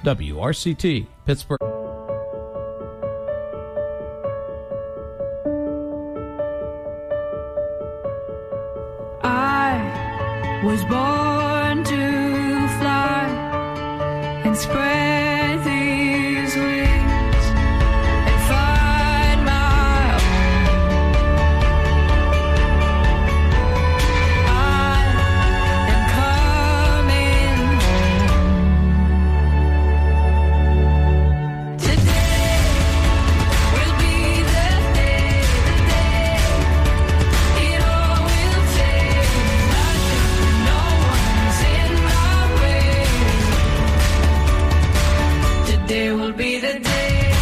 WRCT, Pittsburgh. I was born to fly and spread these wings and find my own. I am coming home. Today will be the day it all will take. Nothing, no one's in my way. Today will be the day.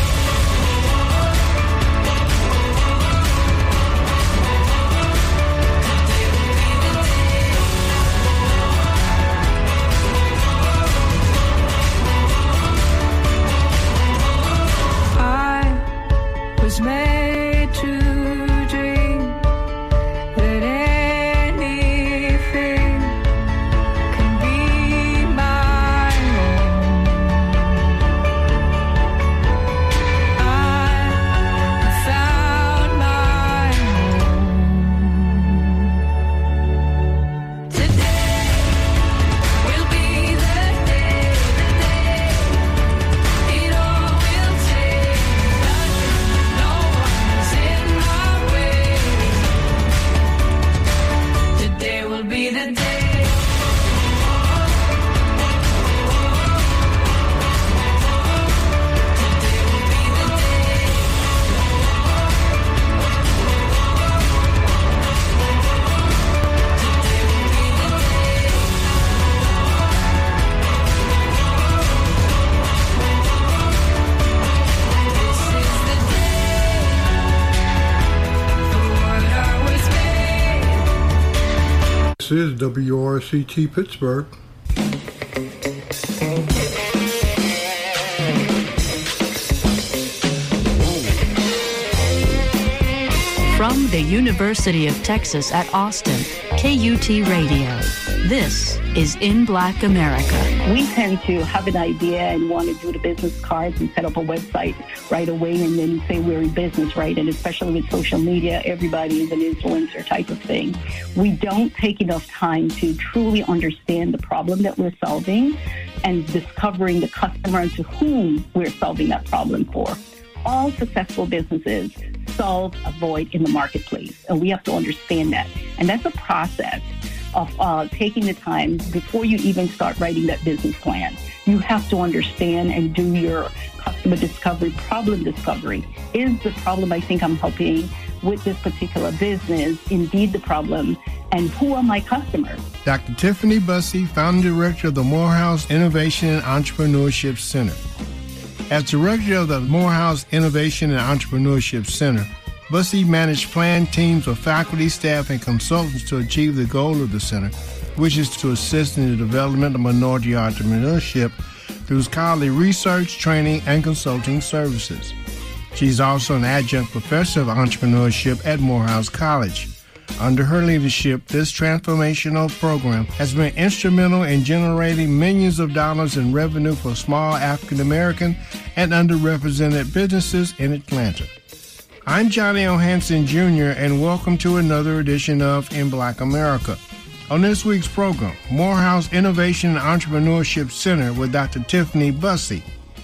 I was made to dream that anything can be my own. I found my home. Today will be the day it all will take. Nothing, no one's in my way. Today will be the day. This is the day for what I was made. This is WRCT Pittsburgh. From the University of Texas at Austin, KUT Radio. This is In Black America. We tend to have an idea and want to do the business cards and set up a website right away and then say we're in business, right? And especially with social media, everybody is an influencer type of thing. We don't take enough time to truly understand the problem that we're solving and discovering the customer to whom we're solving that problem for. All successful businesses solve a void in the marketplace, and we have to understand that. And that's a process of taking the time before you even start writing that business plan. You have to understand and do your customer discovery, problem discovery. Is the problem I think I'm helping with this particular business indeed the problem, and who are my customers? Dr. Tiffany Bussey, Founding Director of the Morehouse Innovation and Entrepreneurship Center. As Director of the Morehouse Innovation and Entrepreneurship Center, Bussey managed planned teams of faculty, staff, and consultants to achieve the goal of the center, which is to assist in the development of minority entrepreneurship through scholarly research, training, and consulting services. She's also an adjunct professor of entrepreneurship at Morehouse College. Under her leadership, this transformational program has been instrumental in generating millions of dollars in revenue for small African American and underrepresented businesses in Atlanta. I'm Johnny O. Hanson Jr., and welcome to another edition of In Black America. On this week's program, Morehouse Innovation and Entrepreneurship Center with Dr. Tiffany Bussey.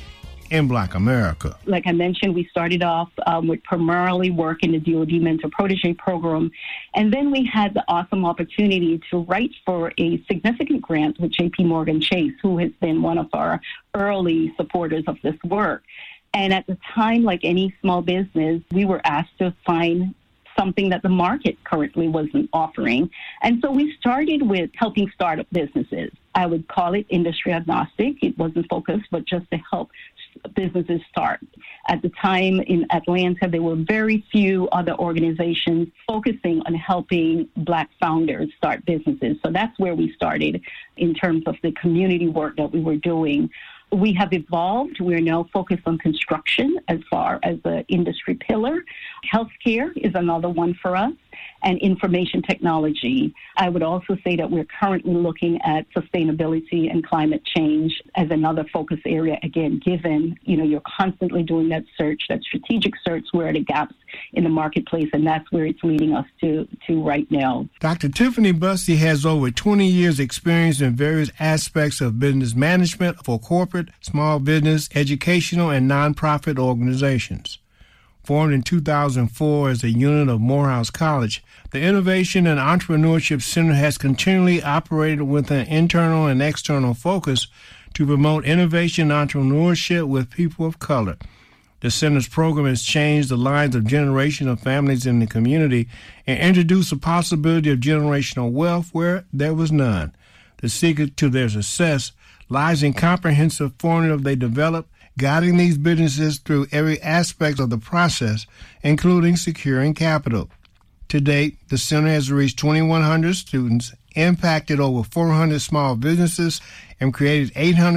In Black America. Like I mentioned, we started off with primarily work in the DoD Mentor Protege program, and then we had the awesome opportunity to write for a significant grant with J.P. Morgan Chase, who has been one of our early supporters of this work. And at the time, like any small business, we were asked to find something that the market currently wasn't offering. And so we started with helping startup businesses. I would call it industry agnostic. It wasn't focused, but just to help businesses start. At the time in Atlanta, there were very few other organizations focusing on helping Black founders start businesses. So that's where we started in terms of the community work that we were doing. We have evolved. We're now focused on construction as far as the industry pillar. Healthcare is another one for us. and information technology. I would also say that we're currently looking at sustainability and climate change as another focus area, again, given, you're constantly doing that search, that strategic search, where are the gaps in the marketplace, and that's where it's leading us to right now. Dr. Tiffany Bussey has over 20 years experience in various aspects of business management for corporate, small business, educational, and nonprofit organizations. Formed in 2004 as a unit of Morehouse College, the Innovation and Entrepreneurship Center has continually operated with an internal and external focus to promote innovation and entrepreneurship with people of color. The center's program has changed the lives of generations of families in the community and introduced the possibility of generational wealth where there was none. The secret to their success lies in comprehensive formula they develop, guiding these businesses through every aspect of the process, including securing capital. To date, the center has reached 2,100 students, impacted over 400 small businesses, and created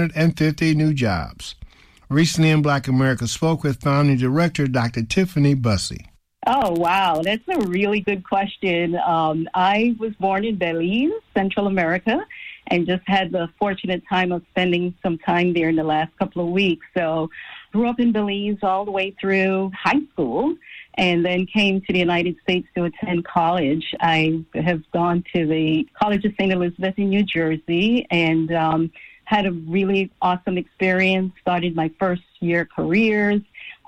850 new jobs. Recently in Black America spoke with founding director Dr. Tiffany Bussey. Oh, wow. That's a really good question. I was born in Belize, Central America, and just had the fortunate time of spending some time there in the last couple of weeks. So grew up in Belize all the way through high school and then came to the United States to attend college. I have gone to the College of St. Elizabeth in New Jersey and had a really awesome experience, started my first year careers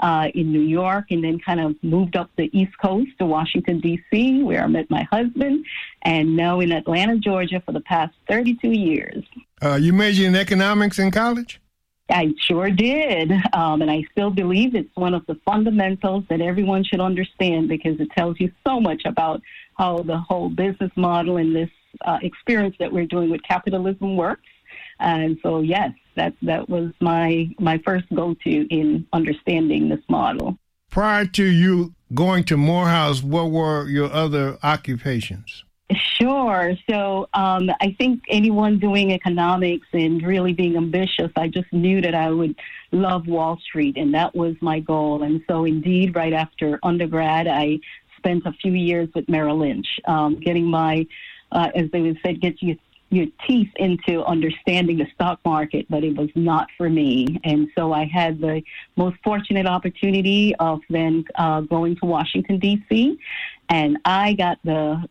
in New York, and then kind of moved up the East Coast to Washington, D.C., where I met my husband, and now in Atlanta, Georgia for the past 32 years. You majored in economics in college? I sure did, and I still believe it's one of the fundamentals that everyone should understand because it tells you so much about how the whole business model and this experience that we're doing with capitalism works. And so, yes, that was my first go-to in understanding this model. Prior to you going to Morehouse, what were your other occupations? Sure. So I think anyone doing economics and really being ambitious, I just knew that I would love Wall Street, and that was my goal. And so, indeed, right after undergrad, I spent a few years with Merrill Lynch, getting my, as they would say, get your teeth into understanding the stock market, but it was not for me. And so I had the most fortunate opportunity of then going to Washington, D.C., and I got the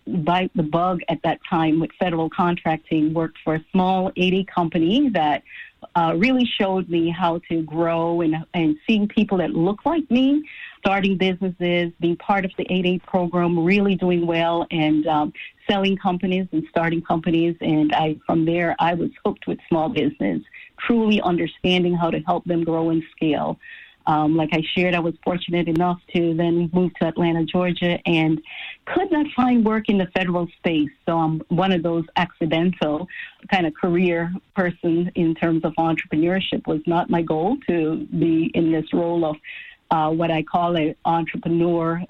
bug at that time with federal contracting, worked for a small 80 company that really showed me how to grow and seeing people that look like me, starting businesses, being part of the 8A program, really doing well, and selling companies and starting companies. And from there, I was hooked with small business, truly understanding how to help them grow and scale. Like I shared, I was fortunate enough to then move to Atlanta, Georgia, and could not find work in the federal space. So I'm one of those accidental kind of career person in terms of entrepreneurship. Was not my goal to be in this role of what I call an entrepreneur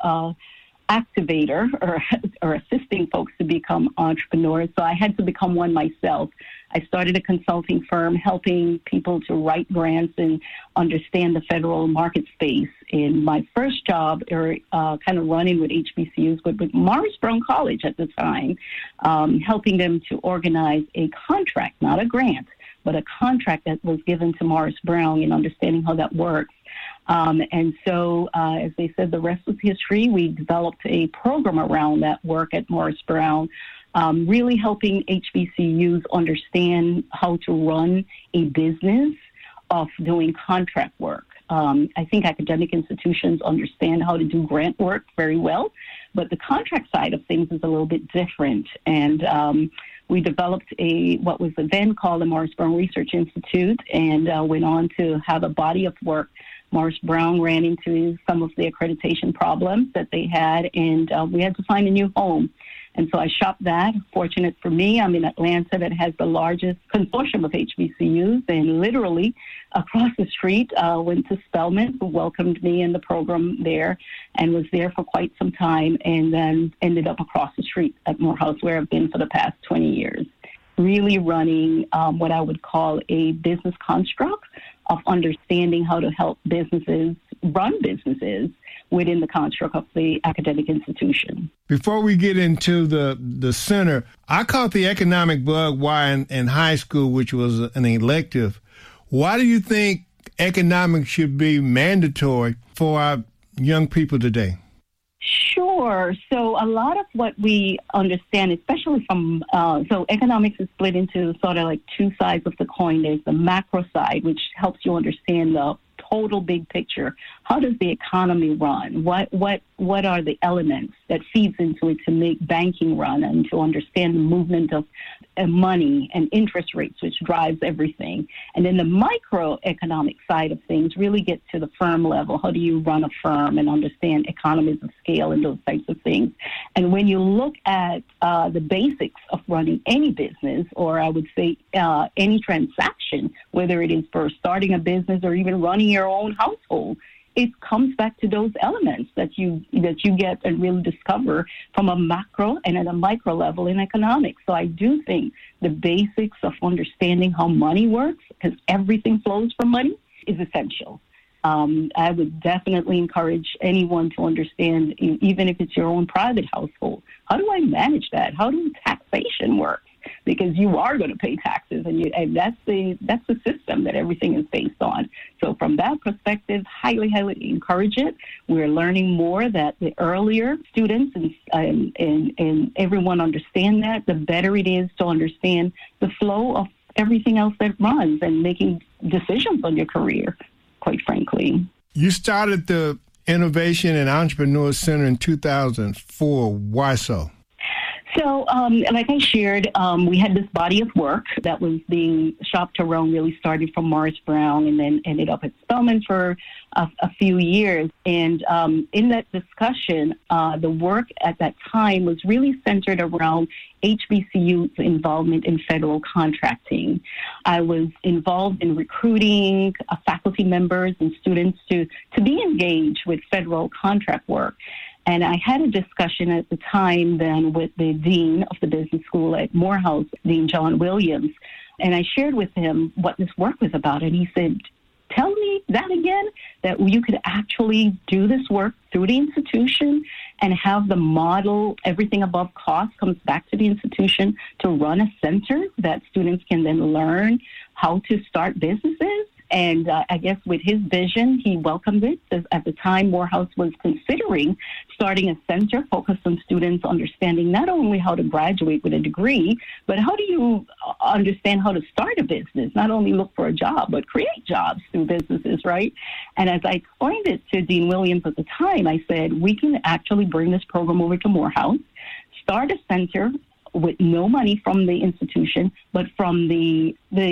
activator or assisting folks to become entrepreneurs. So I had to become one myself. I started a consulting firm helping people to write grants and understand the federal market space. In my first job, kind of running with HBCUs, but with Morris Brown College at the time, helping them to organize a contract, not a grant, but a contract that was given to Morris Brown and understanding how that works. And so, as they said, the rest was history. We developed a program around that work at Morris Brown, really helping HBCUs understand how to run a business of doing contract work. I think academic institutions understand how to do grant work very well, but the contract side of things is a little bit different. And we developed what was then called the Morris Brown Research Institute, and went on to have a body of work. Morris Brown ran into some of the accreditation problems that they had, and we had to find a new home. And so I shopped that. Fortunate for me, I'm in Atlanta that has the largest consortium of HBCUs, and literally across the street went to Spelman, who welcomed me in the program there, and was there for quite some time, and then ended up across the street at Morehouse, where I've been for the past 20 years, really running what I would call a business construct of understanding how to help businesses run businesses within the construct of the academic institution. Before we get into the center, I caught the economic bug while in high school, which was an elective. Why do you think economics should be mandatory for our young people today? Sure. So a lot of what we understand, especially from, so economics is split into sort of like two sides of the coin. There's the macro side, which helps you understand the total big picture. How does the economy run? What are the elements that feeds into it to make banking run and to understand the movement of money and interest rates, which drives everything. And then the microeconomic side of things really gets to the firm level. How do you run a firm and understand economies of scale and those types of things? And when you look at the basics of running any business, or I would say any transaction, whether it is for starting a business or even running your own household, it comes back to those elements that you get and really discover from a macro and at a micro level in economics. So I do think the basics of understanding how money works, because everything flows from money, is essential. I would definitely encourage anyone to understand, even if it's your own private household, how do I manage that? How does taxation work? Because you are going to pay taxes, and that's the system that everything is based on. So from that perspective, highly encourage it. We're learning more that the earlier students and everyone understand that, the better it is to understand the flow of everything else that runs and making decisions on your career, quite frankly. You started the Innovation and Entrepreneur Center in 2004. Why so? So, like I shared, we had this body of work that was being shopped around, really started from Morris Brown and then ended up at Spelman for a few years. And in that discussion, the work at that time was really centered around HBCU's involvement in federal contracting. I was involved in recruiting faculty members and students to be engaged with federal contract work. And I had a discussion at the time then with the dean of the business school at Morehouse, Dean John Williams, and I shared with him what this work was about. And he said, tell me that again, that you could actually do this work through the institution and have the model, everything above cost comes back to the institution to run a center that students can then learn how to start businesses. And I guess with his vision, he welcomed it. At the time, Morehouse was considering starting a center focused on students understanding not only how to graduate with a degree, but how do you understand how to start a business, not only look for a job, but create jobs through businesses, right? And as I explained it to Dean Williams at the time, I said, we can actually bring this program over to Morehouse, start a center with no money from the institution, but from the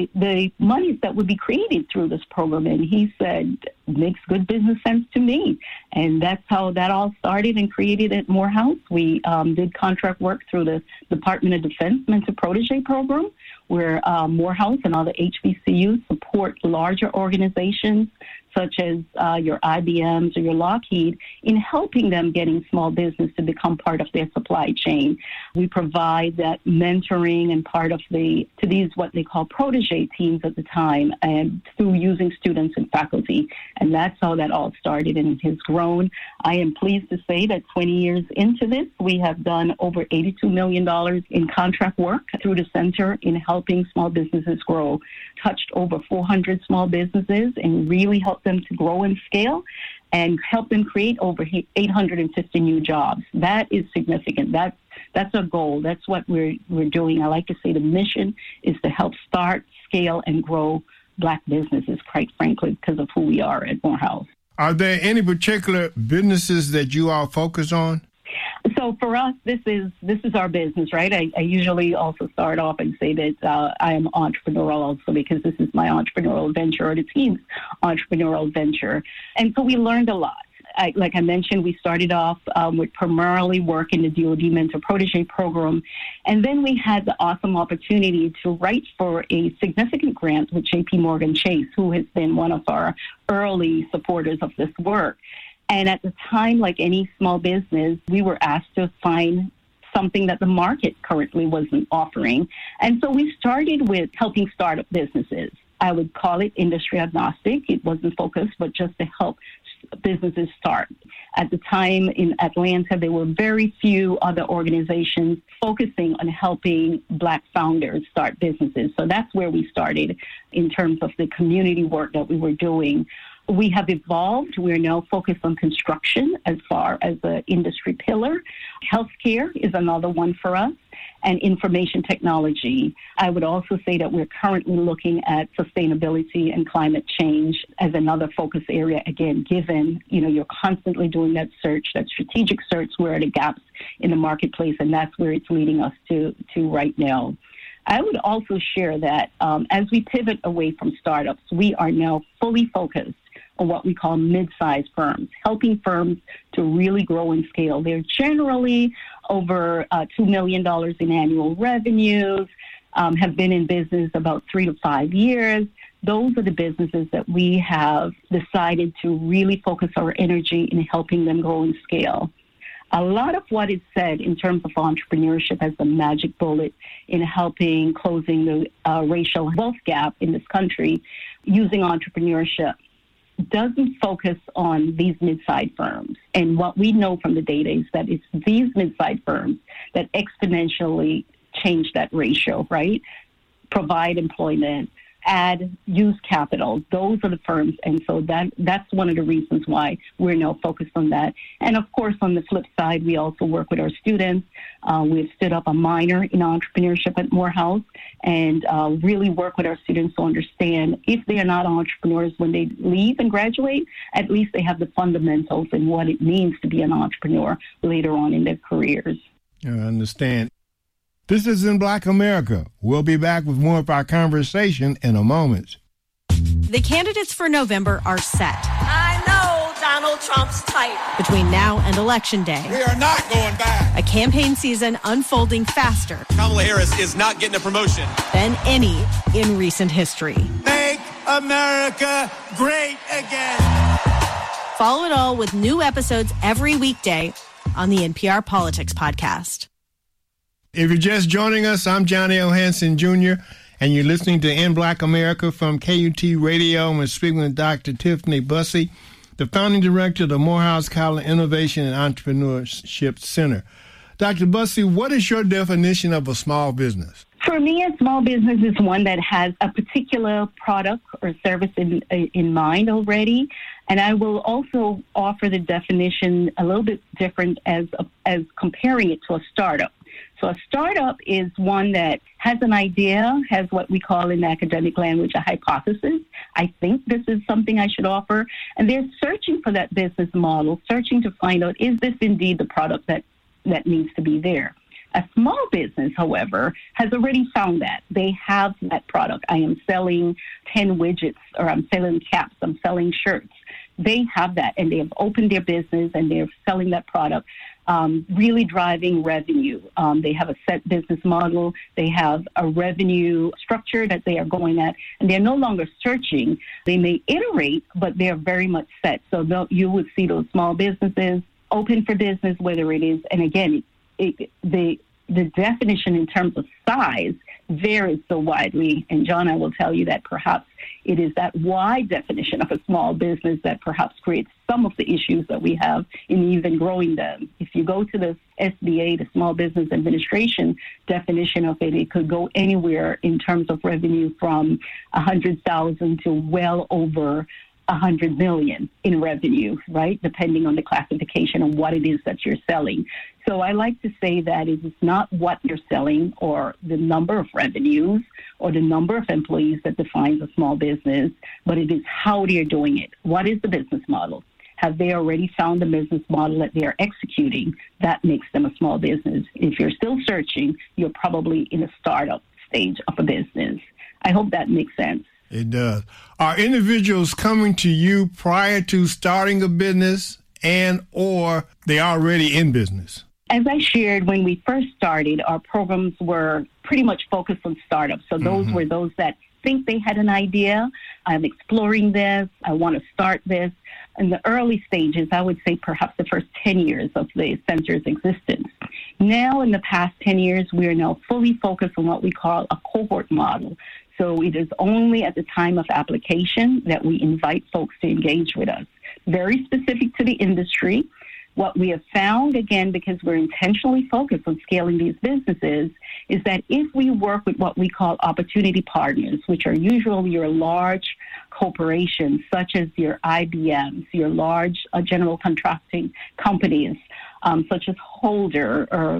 monies that would be created through this program. And he said, makes good business sense to me. And that's how that all started and created at Morehouse. We did contract work through the Department of Defense Mentor Protege program, where Morehouse and other HBCUs support larger organizations such as your IBMs or your Lockheed in helping them getting small business to become part of their supply chain. We provide that mentoring and part of to these what they call protege teams at the time, and through using students and faculty. And that's how that all started and has grown. I am pleased to say that 20 years into this, we have done over $82 million in contract work through the center in helping small businesses grow, touched over 400 small businesses and really helped them to grow and scale and help them create over 850 new jobs. That is significant. That's our goal. That's what we're doing. I like to say the mission is to help start, scale, and grow Black businesses, quite frankly, because of who we are at Morehouse. Are there any particular businesses that you all focus on? So for us, this is our business, right? I usually also start off and say that I am entrepreneurial also because this is my entrepreneurial venture or the team's entrepreneurial venture. And so we learned a lot. Like I mentioned, we started off with primarily work in the DoD Mentor Protege program. And then we had the awesome opportunity to write for a significant grant with J.P. Morgan Chase, who has been one of our early supporters of this work. And at the time, like any small business, we were asked to find something that the market currently wasn't offering. And so we started with helping startup businesses. I would call it industry agnostic. It wasn't focused, but just to help businesses start. At the time in Atlanta, there were very few other organizations focusing on helping Black founders start businesses. So that's where we started in terms of the community work that we were doing. We have evolved. We're now focused on construction as far as an industry pillar. Healthcare is another one for us, and information technology. I would also say that we're currently looking at sustainability and climate change as another focus area. Again, given, you're constantly doing that search, that strategic search, where are the gaps in the marketplace, and that's where it's leading us to right now. I would also share that as we pivot away from startups, we are now fully focused on what we call mid-sized firms, helping firms to really grow and scale. They're generally over $2 million in annual revenues, have been in business about 3 to 5 years. Those are the businesses that we have decided to really focus our energy in helping them grow and scale. A lot of what is said in terms of entrepreneurship as the magic bullet in helping closing the racial wealth gap in this country using entrepreneurship doesn't focus on these mid-sized firms. And what we know from the data is that it's these mid-sized firms that exponentially change that ratio, right? Provide employment, use capital. Those are the firms. And so that's one of the reasons why we're now focused on that. And of course, on the flip side, we also work with our students. We've stood up a minor in entrepreneurship at Morehouse and really work with our students to understand if they are not entrepreneurs when they leave and graduate, at least they have the fundamentals and what it means to be an entrepreneur later on in their careers. I understand. This is In Black America. We'll be back with more of our conversation in a moment. The candidates for November are set. I know Donald Trump's type. Between now and Election Day, we are not going back. A campaign season unfolding faster. Kamala Harris is not getting a promotion Than any in recent history. Make America great again. Follow it all with new episodes every weekday on the NPR Politics Podcast. If you're just joining us, I'm Johnny L. Hanson Jr., and you're listening to In Black America from KUT Radio. And we're speaking with Dr. Tiffany Bussey, the founding director of the Morehouse College Innovation and Entrepreneurship Center. Dr. Bussey, what is your definition of a small business? For me, a small business is one that has a particular product or service in mind already. And I will also offer the definition a little bit different as comparing it to a startup. So a startup is one that has an idea, has what we call in academic language a hypothesis. I think this is something I should offer. And they're searching for that business model, searching to find out, is this indeed the product that needs to be there? A small business, however, has already found that. They have that product. I am selling 10 widgets, or I'm selling caps, I'm selling shirts. They have that, and they have opened their business, and they're selling that product. Really driving revenue. They have a set business model. They have a revenue structure that they are going at, and they're no longer searching. They may iterate, but they're very much set. So you would see those small businesses open for business, whether it is, and again, the definition in terms of size varies so widely. And John, I will tell you that perhaps it is that wide definition of a small business that perhaps creates some of the issues that we have in even growing them. If you go to the SBA, the Small Business Administration definition of it, it could go anywhere in terms of revenue from 100,000 to well over 100 million in revenue, right? Depending on the classification and what it is that you're selling. So I like to say that it is not what you're selling or the number of revenues or the number of employees that defines a small business, but it is how they're doing it. What is the business model? Have they already found the business model that they are executing? That makes them a small business. If you're still searching, you're probably in a startup stage of a business. I hope that makes sense. It does. Are individuals coming to you prior to starting a business and or they already in business? As I shared, when we first started, our programs were pretty much focused on startups. So those were those that think they had an idea. I'm exploring this. I want to start this. In the early stages, I would say perhaps the first 10 years of the center's existence. Now, in the past 10 years, we are now fully focused on what we call a cohort model. So it is only at the time of application that we invite folks to engage with us. Very specific to the industry. What we have found, again, because we're intentionally focused on scaling these businesses, is that if we work with what we call opportunity partners, which are usually your large corporations, such as your IBMs, your large general contracting companies, such as Holder, or,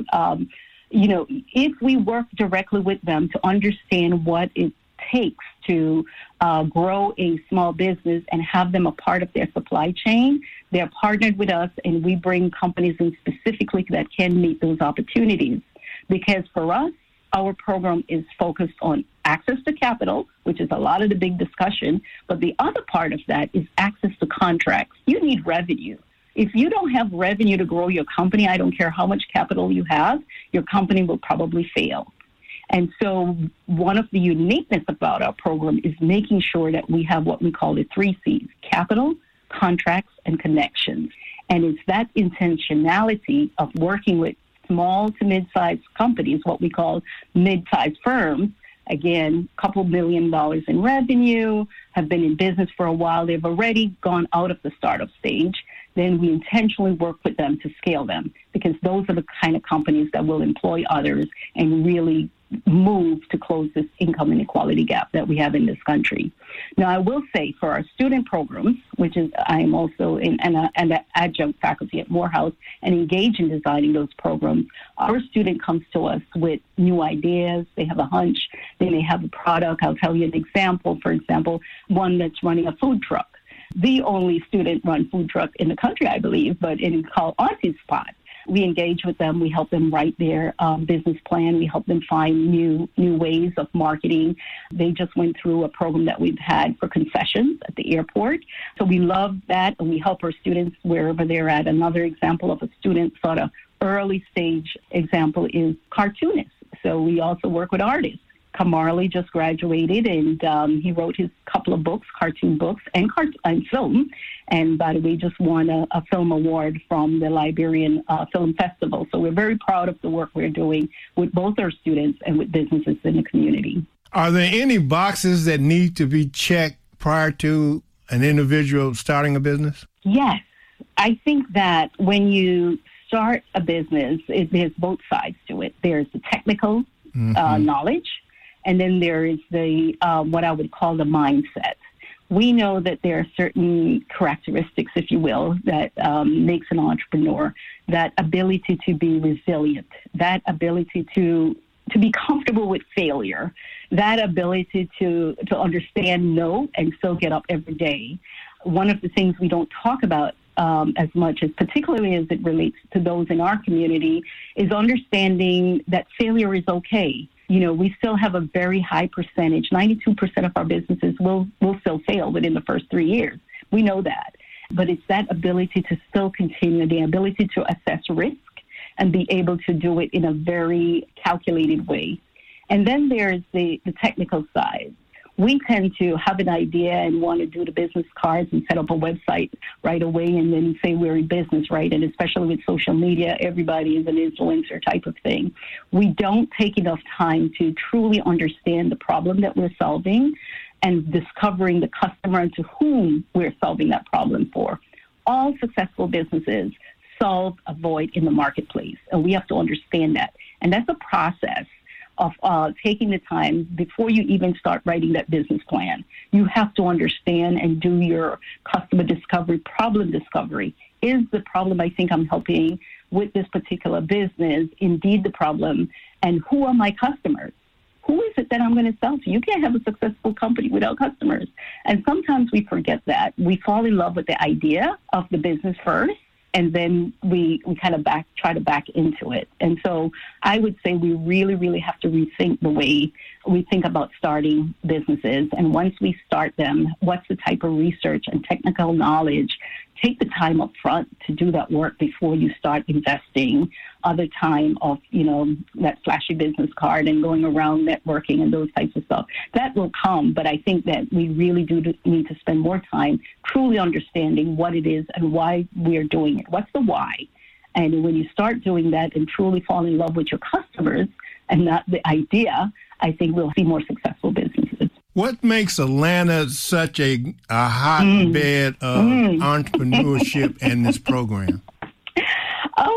if we work directly with them to understand what it takes to grow a small business and have them a part of their supply chain, they're partnered with us, and we bring companies in specifically that can meet those opportunities. Because for us, our program is focused on access to capital, which is a lot of the big discussion, but the other part of that is access to contracts. You need revenue. If you don't have revenue to grow your company, I don't care how much capital you have, your company will probably fail. And so one of the uniqueness about our program is making sure that we have what we call the 3 C's: capital, contracts, and connections. And it's that intentionality of working with small to mid-sized companies, what we call mid-sized firms, again, a couple $1 million in revenue, have been in business for a while, they've already gone out of the startup stage. Then we intentionally work with them to scale them, because those are the kind of companies that will employ others and really move to close this income inequality gap that we have in this country. Now, I will say for our student programs, which is I am also in an adjunct faculty at Morehouse and engage in designing those programs, our student comes to us with new ideas. They have a hunch. They may have a product. I'll tell you an example. For example, one that's running a food truck. The only student-run food truck in the country, I believe, but it's called Auntie's Spot. We engage with them. We help them write their business plan. We help them find new ways of marketing. They just went through a program that we've had for concessions at the airport. So we love that, and we help our students wherever they're at. Another example of a student sort of early stage example is cartoonists. So we also work with artists. Kamarli just graduated, and he wrote his couple of books, cartoon books, and film. And by the way, just won a film award from the Liberian Film Festival. So we're very proud of the work we're doing with both our students and with businesses in the community. Are there any boxes that need to be checked prior to an individual starting a business? Yes. I think that when you start a business, there's both sides to it. There's the technical knowledge, and then there is the what I would call the mindset. We know that there are certain characteristics, if you will, that makes an entrepreneur. That ability to be resilient, that ability to be comfortable with failure, that ability to understand no and still get up every day. One of the things we don't talk about as much, as particularly as it relates to those in our community, is understanding that failure is okay. You know, we still have a very high percentage. 92% of our businesses will still fail within the first 3 years. We know that. But it's that ability to still continue, the ability to assess risk and be able to do it in a very calculated way. And then there's the technical side. We tend to have an idea and want to do the business cards and set up a website right away and then say we're in business, right? And especially with social media, everybody is an influencer type of thing. We don't take enough time to truly understand the problem that we're solving and discovering the customer and to whom we're solving that problem for. All successful businesses solve a void in the marketplace, and we have to understand that. And that's a process of taking the time before you even start writing that business plan. You have to understand and do your customer discovery, problem discovery. Is the problem I think I'm helping with this particular business indeed the problem? And who are my customers? Who is it that I'm going to sell to? You can't have a successful company without customers. And sometimes we forget that. We fall in love with the idea of the business first, and then we kind of try to back into it. And so I would say we really, really have to rethink the way we think about starting businesses. And once we start them, what's the type of research and technical knowledge? Take the time up front to do that work before you start investing other time of, you know, that flashy business card and going around networking and those types of stuff. That will come, but I think that we really do need to spend more time truly understanding what it is and why we are doing it. What's the why? And when you start doing that and truly fall in love with your customers and not the idea, I think we'll see more successful businesses. What makes Atlanta such a hotbed of entrepreneurship in this program?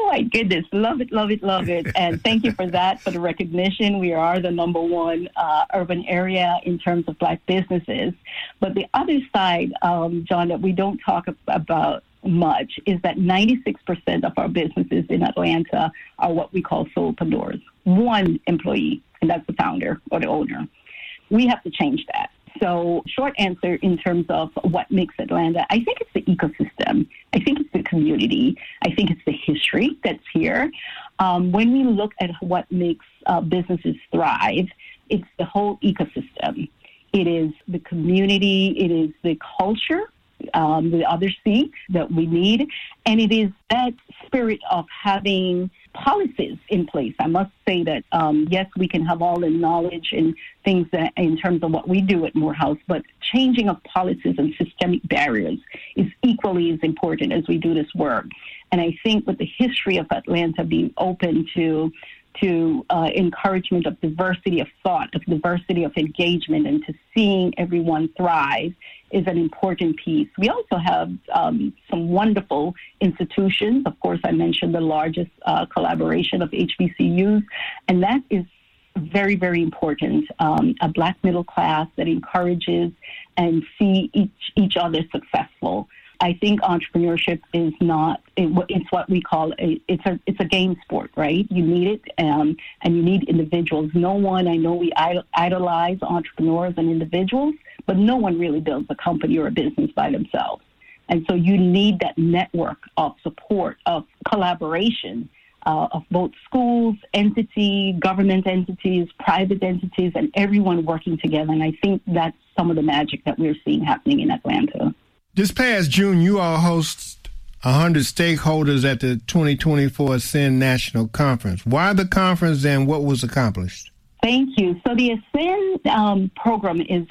my goodness. Love it, love it, love it. And thank you for that, for the recognition. We are the number one urban area in terms of Black businesses. But the other side, John, that we don't talk about much is that 96% of our businesses in Atlanta are what we call solopreneurs. One employee, and that's the founder or the owner. We have to change that. So short answer in terms of what makes Atlanta, I think it's the ecosystem. I think it's the community. I think it's the history that's here. When we look at what makes businesses thrive, it's the whole ecosystem. It is the community. It is the culture, the other C that we need. And it is that spirit of having policies in place. I must say that, yes, we can have all the knowledge and things that in terms of what we do at Morehouse, but changing of policies and systemic barriers is equally as important as we do this work. And I think with the history of Atlanta being open to encouragement of diversity of thought, of diversity of engagement, and to seeing everyone thrive is an important piece. We also have some wonderful institutions. Of course, I mentioned the largest collaboration of HBCUs, and that is very, very important. A Black middle class that encourages and see each other successful. I think entrepreneurship is not, it's what we call, it's a game sport, right? You need it, and you need individuals. I know we idolize entrepreneurs and individuals, but no one really builds a company or a business by themselves. And so you need that network of support, of collaboration, of both schools, government entities, private entities, and everyone working together. And I think that's some of the magic that we're seeing happening in Atlanta. This past June, you all host 100 stakeholders at the 2024 Ascend National Conference. Why the conference and what was accomplished? Thank you. So the Ascend program is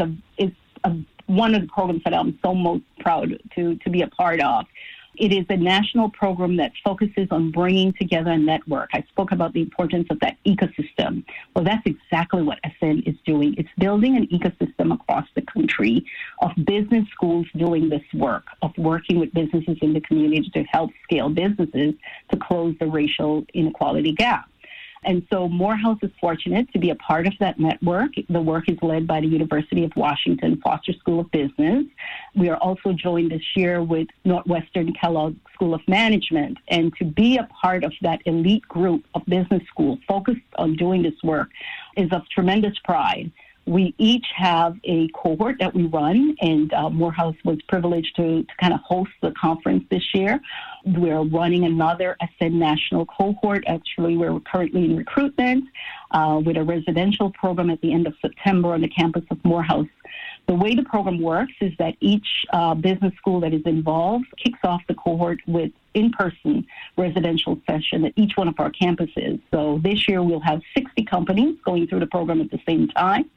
one of the programs that I'm so most proud to be a part of. It is a national program that focuses on bringing together a network. I spoke about the importance of that ecosystem. Well, that's exactly what Ascend is doing. It's building an ecosystem across the country of business schools doing this work, of working with businesses in the community to help scale businesses to close the racial inequality gap. And so Morehouse is fortunate to be a part of that network. The work is led by the University of Washington Foster School of Business. We are also joined this year with Northwestern Kellogg School of Management. And to be a part of that elite group of business schools focused on doing this work is of tremendous pride. We each have a cohort that we run, and Morehouse was privileged to kind of host the conference this year. We're running another Ascend National cohort. Actually, we're currently in recruitment with a residential program at the end of September on the campus of Morehouse. The way the program works is that each business school that is involved kicks off the cohort with in-person residential session at each one of our campuses. So this year we'll have 60 companies going through the program at the same time.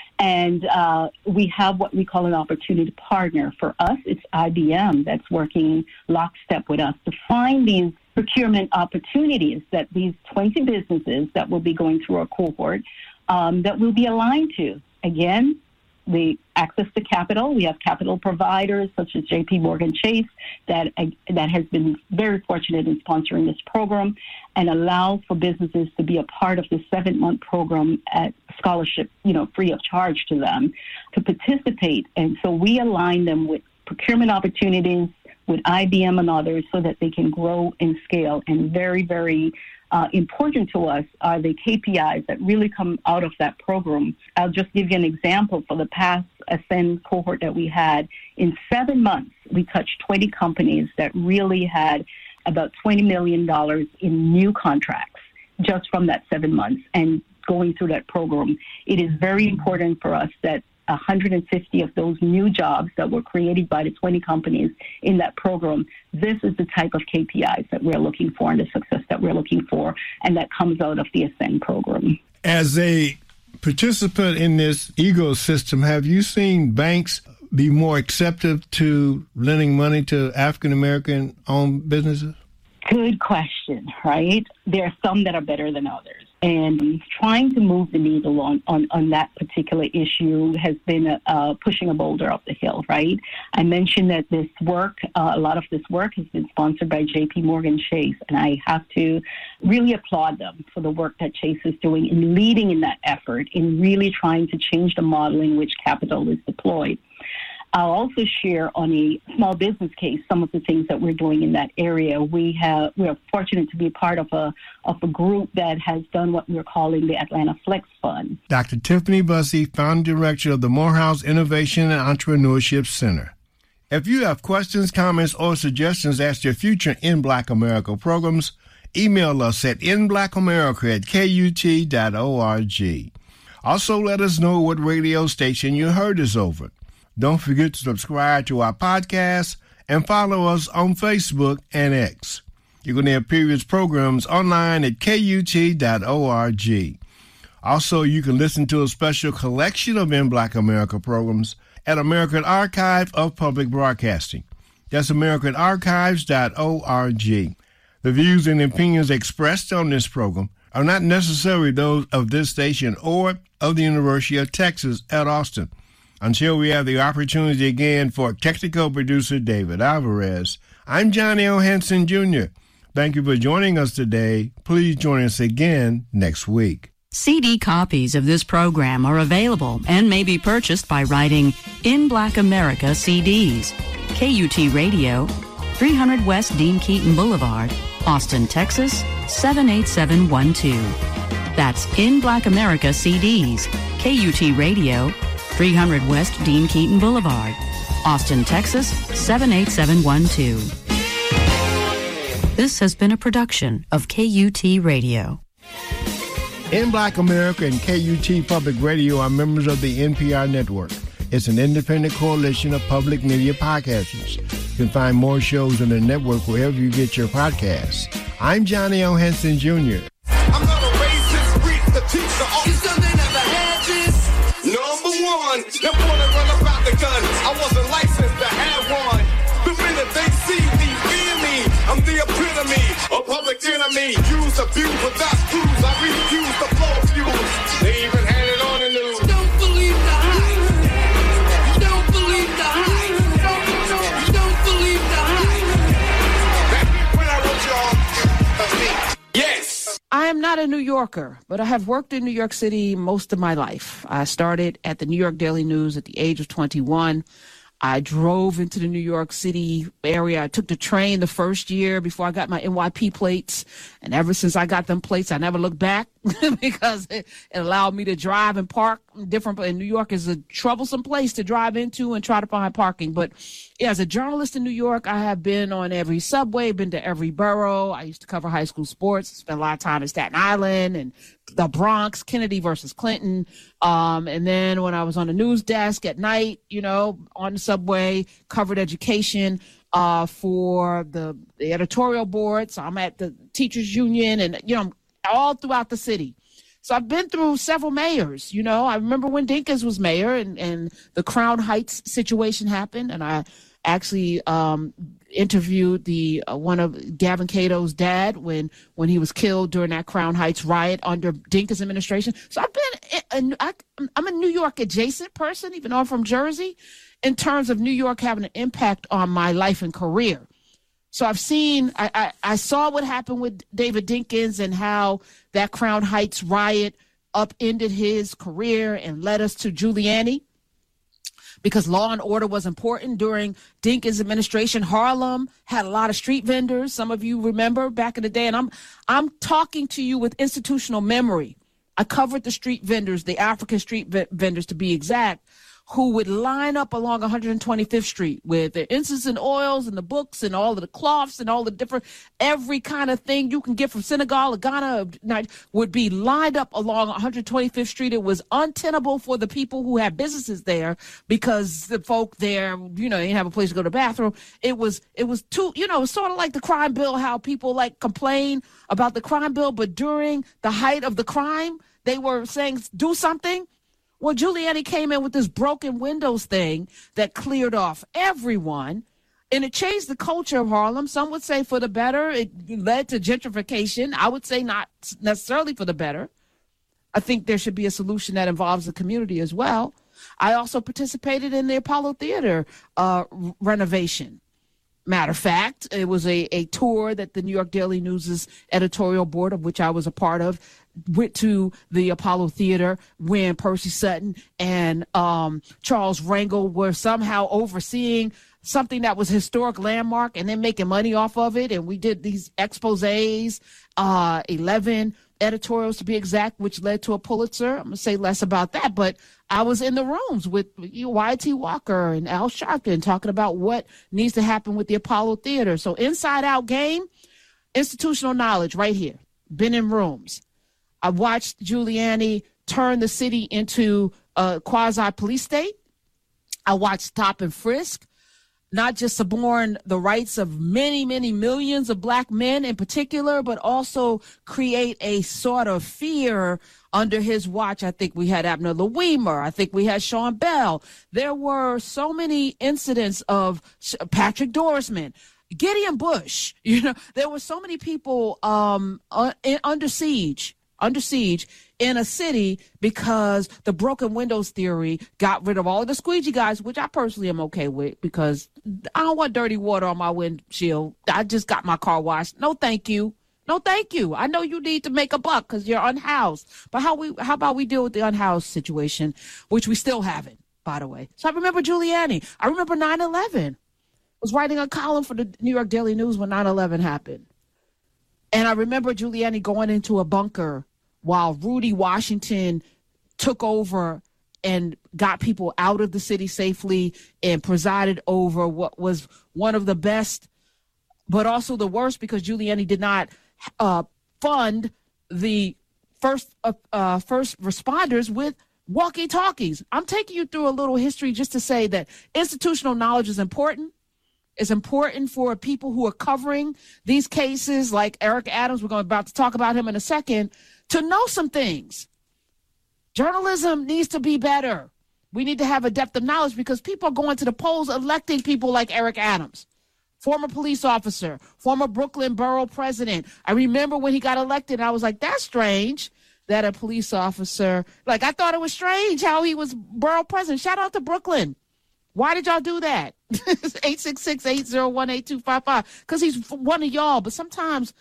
And we have what we call an opportunity partner. For us, it's IBM that's working lockstep with us to find these procurement opportunities that these 20 businesses that will be going through our cohort that will be aligned to. Again, the access to capital. We have capital providers such as JP Morgan Chase that has been very fortunate in sponsoring this program and allows for businesses to be a part of the 7-month program at scholarship, free of charge to them to participate. And so we align them with procurement opportunities with IBM and others so that they can grow and scale. And very, very important to us are the KPIs that really come out of that program. I'll just give you an example. For the past Ascend cohort that we had, in 7 months, we touched 20 companies that really had about $20 million in new contracts just from that 7 months and going through that program. It is very important for us that 150 of those new jobs that were created by the 20 companies in that program, this is the type of KPIs that we're looking for and the success that we're looking for, and that comes out of the Ascend program. As a participant in this ecosystem, have you seen banks be more accepting to lending money to African-American owned businesses? Good question, right? There are some that are better than others. And trying to move the needle on that particular issue has been pushing a boulder up the hill, right? I mentioned that this work, a lot of this work has been sponsored by JP Morgan Chase, and I have to really applaud them for the work that Chase is doing in leading in that effort, in really trying to change the model in which capital is deployed. I'll also share on a small business case some of the things that we're doing in that area. We are fortunate to be a part of a group that has done what we're calling the Atlanta Flex Fund. Dr. Tiffany Bussey, founder director of the Morehouse Innovation and Entrepreneurship Center. If you have questions, comments, or suggestions as to future In Black America programs, email us at inblackamerica@kut.org. Also, let us know what radio station you heard us over. Don't forget to subscribe to our podcast and follow us on Facebook and X. You can hear previous programs online at kut.org. Also, you can listen to a special collection of In Black America programs at American Archive of Public Broadcasting. That's AmericanArchives.org. The views and opinions expressed on this program are not necessarily those of this station or of the University of Texas at Austin. Until we have the opportunity again for technical producer David Alvarez, I'm Johnny O. Henson Jr. Thank you for joining us today. Please join us again next week. CD copies of this program are available and may be purchased by writing In Black America CDs, KUT Radio, 300 West Dean Keaton Boulevard, Austin, Texas, 78712. That's In Black America CDs, KUT Radio, 300 West Dean Keaton Boulevard, Austin, Texas, 78712. This has been a production of KUT Radio. In Black America and KUT Public Radio are members of the NPR network. It's an independent coalition of public media podcasters. You can find more shows on the network wherever you get your podcasts. I'm Johnny O. Henson Jr. I'm gonna raise this street to teach the all. You still they never had this? Number one, they wanna run about the gun. I wasn't licensed to have one. The minute they see me, fear me. I'm the epitome of public enemy. Use, abuse, without screws. I refuse to blow fuse. They even had it on the news. Don't believe the hype. Don't believe the hype. Don't believe the hype. That's when I wrote y'all. That's me. Yes. I am not a New Yorker, but I have worked in New York City most of my life. I started at the New York Daily News at the age of 21. I drove into the New York City area. I took the train the first year before I got my NYP plates. And ever since I got them plates, I never looked back because it allowed me to drive and park different. And New York is a troublesome place to drive into and try to find parking. But yeah, as a journalist in New York, I have been on every subway, been to every borough. I used to cover high school sports, spent a lot of time in Staten Island and the Bronx, Kennedy versus Clinton. And then when I was on the news desk at night, you know, on the subway, covered education for the editorial board. So I'm at the teachers union and, you know, all throughout the city. So I've been through several mayors. You know, I remember when Dinkins was mayor and the Crown Heights situation happened. And I actually interviewed the one of Gavin Cato's dad when he was killed during that Crown Heights riot under Dinkins administration. So I'm a New York adjacent person, even though I'm from Jersey, in terms of New York having an impact on my life and career. So I saw what happened with David Dinkins and how that Crown Heights riot upended his career and led us to Giuliani, because law and order was important during Dinkins' administration. Harlem had a lot of street vendors. Some of you remember back in the day, and I'm talking to you with institutional memory. I covered the street vendors, the African street vendors to be exact, who would line up along 125th Street with their incense and oils and the books and all of the cloths and all the different, every kind of thing you can get from Senegal or Ghana would be lined up along 125th Street. It was untenable for the people who had businesses there because the folk there, you know, they didn't have a place to go to the bathroom. It was too, you know, sort of like the crime bill, how people like complain about the crime bill, but during the height of the crime, they were saying, do something. Well, Giuliani came in with this broken windows thing that cleared off everyone. And it changed the culture of Harlem. Some would say for the better. It led to gentrification. I would say not necessarily for the better. I think there should be a solution that involves the community as well. I also participated in the Apollo Theater renovation. Matter of fact, it was a tour that the New York Daily News' editorial board, of which I was a part of, went to the Apollo Theater when Percy Sutton and Charles Rangel were somehow overseeing something that was a historic landmark and then making money off of it. And we did these exposés, 11 editorials to be exact, which led to a Pulitzer. I'm going to say less about that, but I was in the rooms with Y.T. Walker and Al Sharpton talking about what needs to happen with the Apollo Theater. So inside out game, institutional knowledge right here. Been in rooms. I watched Giuliani turn the city into a quasi-police state. I watched stop and frisk, not just suborn the rights of many, many millions of black men in particular, but also create a sort of fear under his watch. I think we had Abner Louimer. I think we had Sean Bell. There were so many incidents of Patrick Dorsman, Gideon Bush. There were so many people under siege in a city because the broken windows theory got rid of all of the squeegee guys, which I personally am okay with because I don't want dirty water on my windshield. I just got my car washed. No, thank you. No, thank you. I know you need to make a buck because you're unhoused. But how about we deal with the unhoused situation, which we still haven't, by the way. So I remember Giuliani. I remember 9/11. I was writing a column for the New York Daily News when 9/11 happened. And I remember Giuliani going into a bunker while Rudy Washington took over and got people out of the city safely and presided over what was one of the best, but also the worst because Giuliani did not fund the first responders with walkie-talkies. I'm taking you through a little history just to say that institutional knowledge is important. It's important for people who are covering these cases like Eric Adams. We're about to talk about him in a second, to know some things. Journalism needs to be better. We need to have a depth of knowledge because people are going to the polls electing people like Eric Adams, former police officer, former Brooklyn borough president. I remember when he got elected, I was like, that's strange that a police officer, like I thought it was strange how he was borough president. Shout out to Brooklyn. Why did y'all do that? 866-801-8255. Because he's one of y'all. But sometimes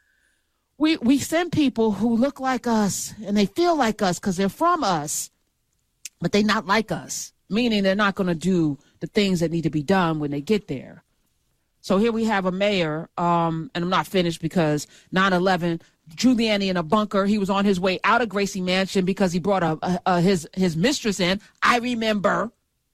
we send people who look like us and they feel like us because they're from us, but they're not like us, meaning they're not going to do the things that need to be done when they get there. So here we have a mayor, and I'm not finished because 9/11, Giuliani in a bunker. He was on his way out of Gracie Mansion because he brought his mistress in. I remember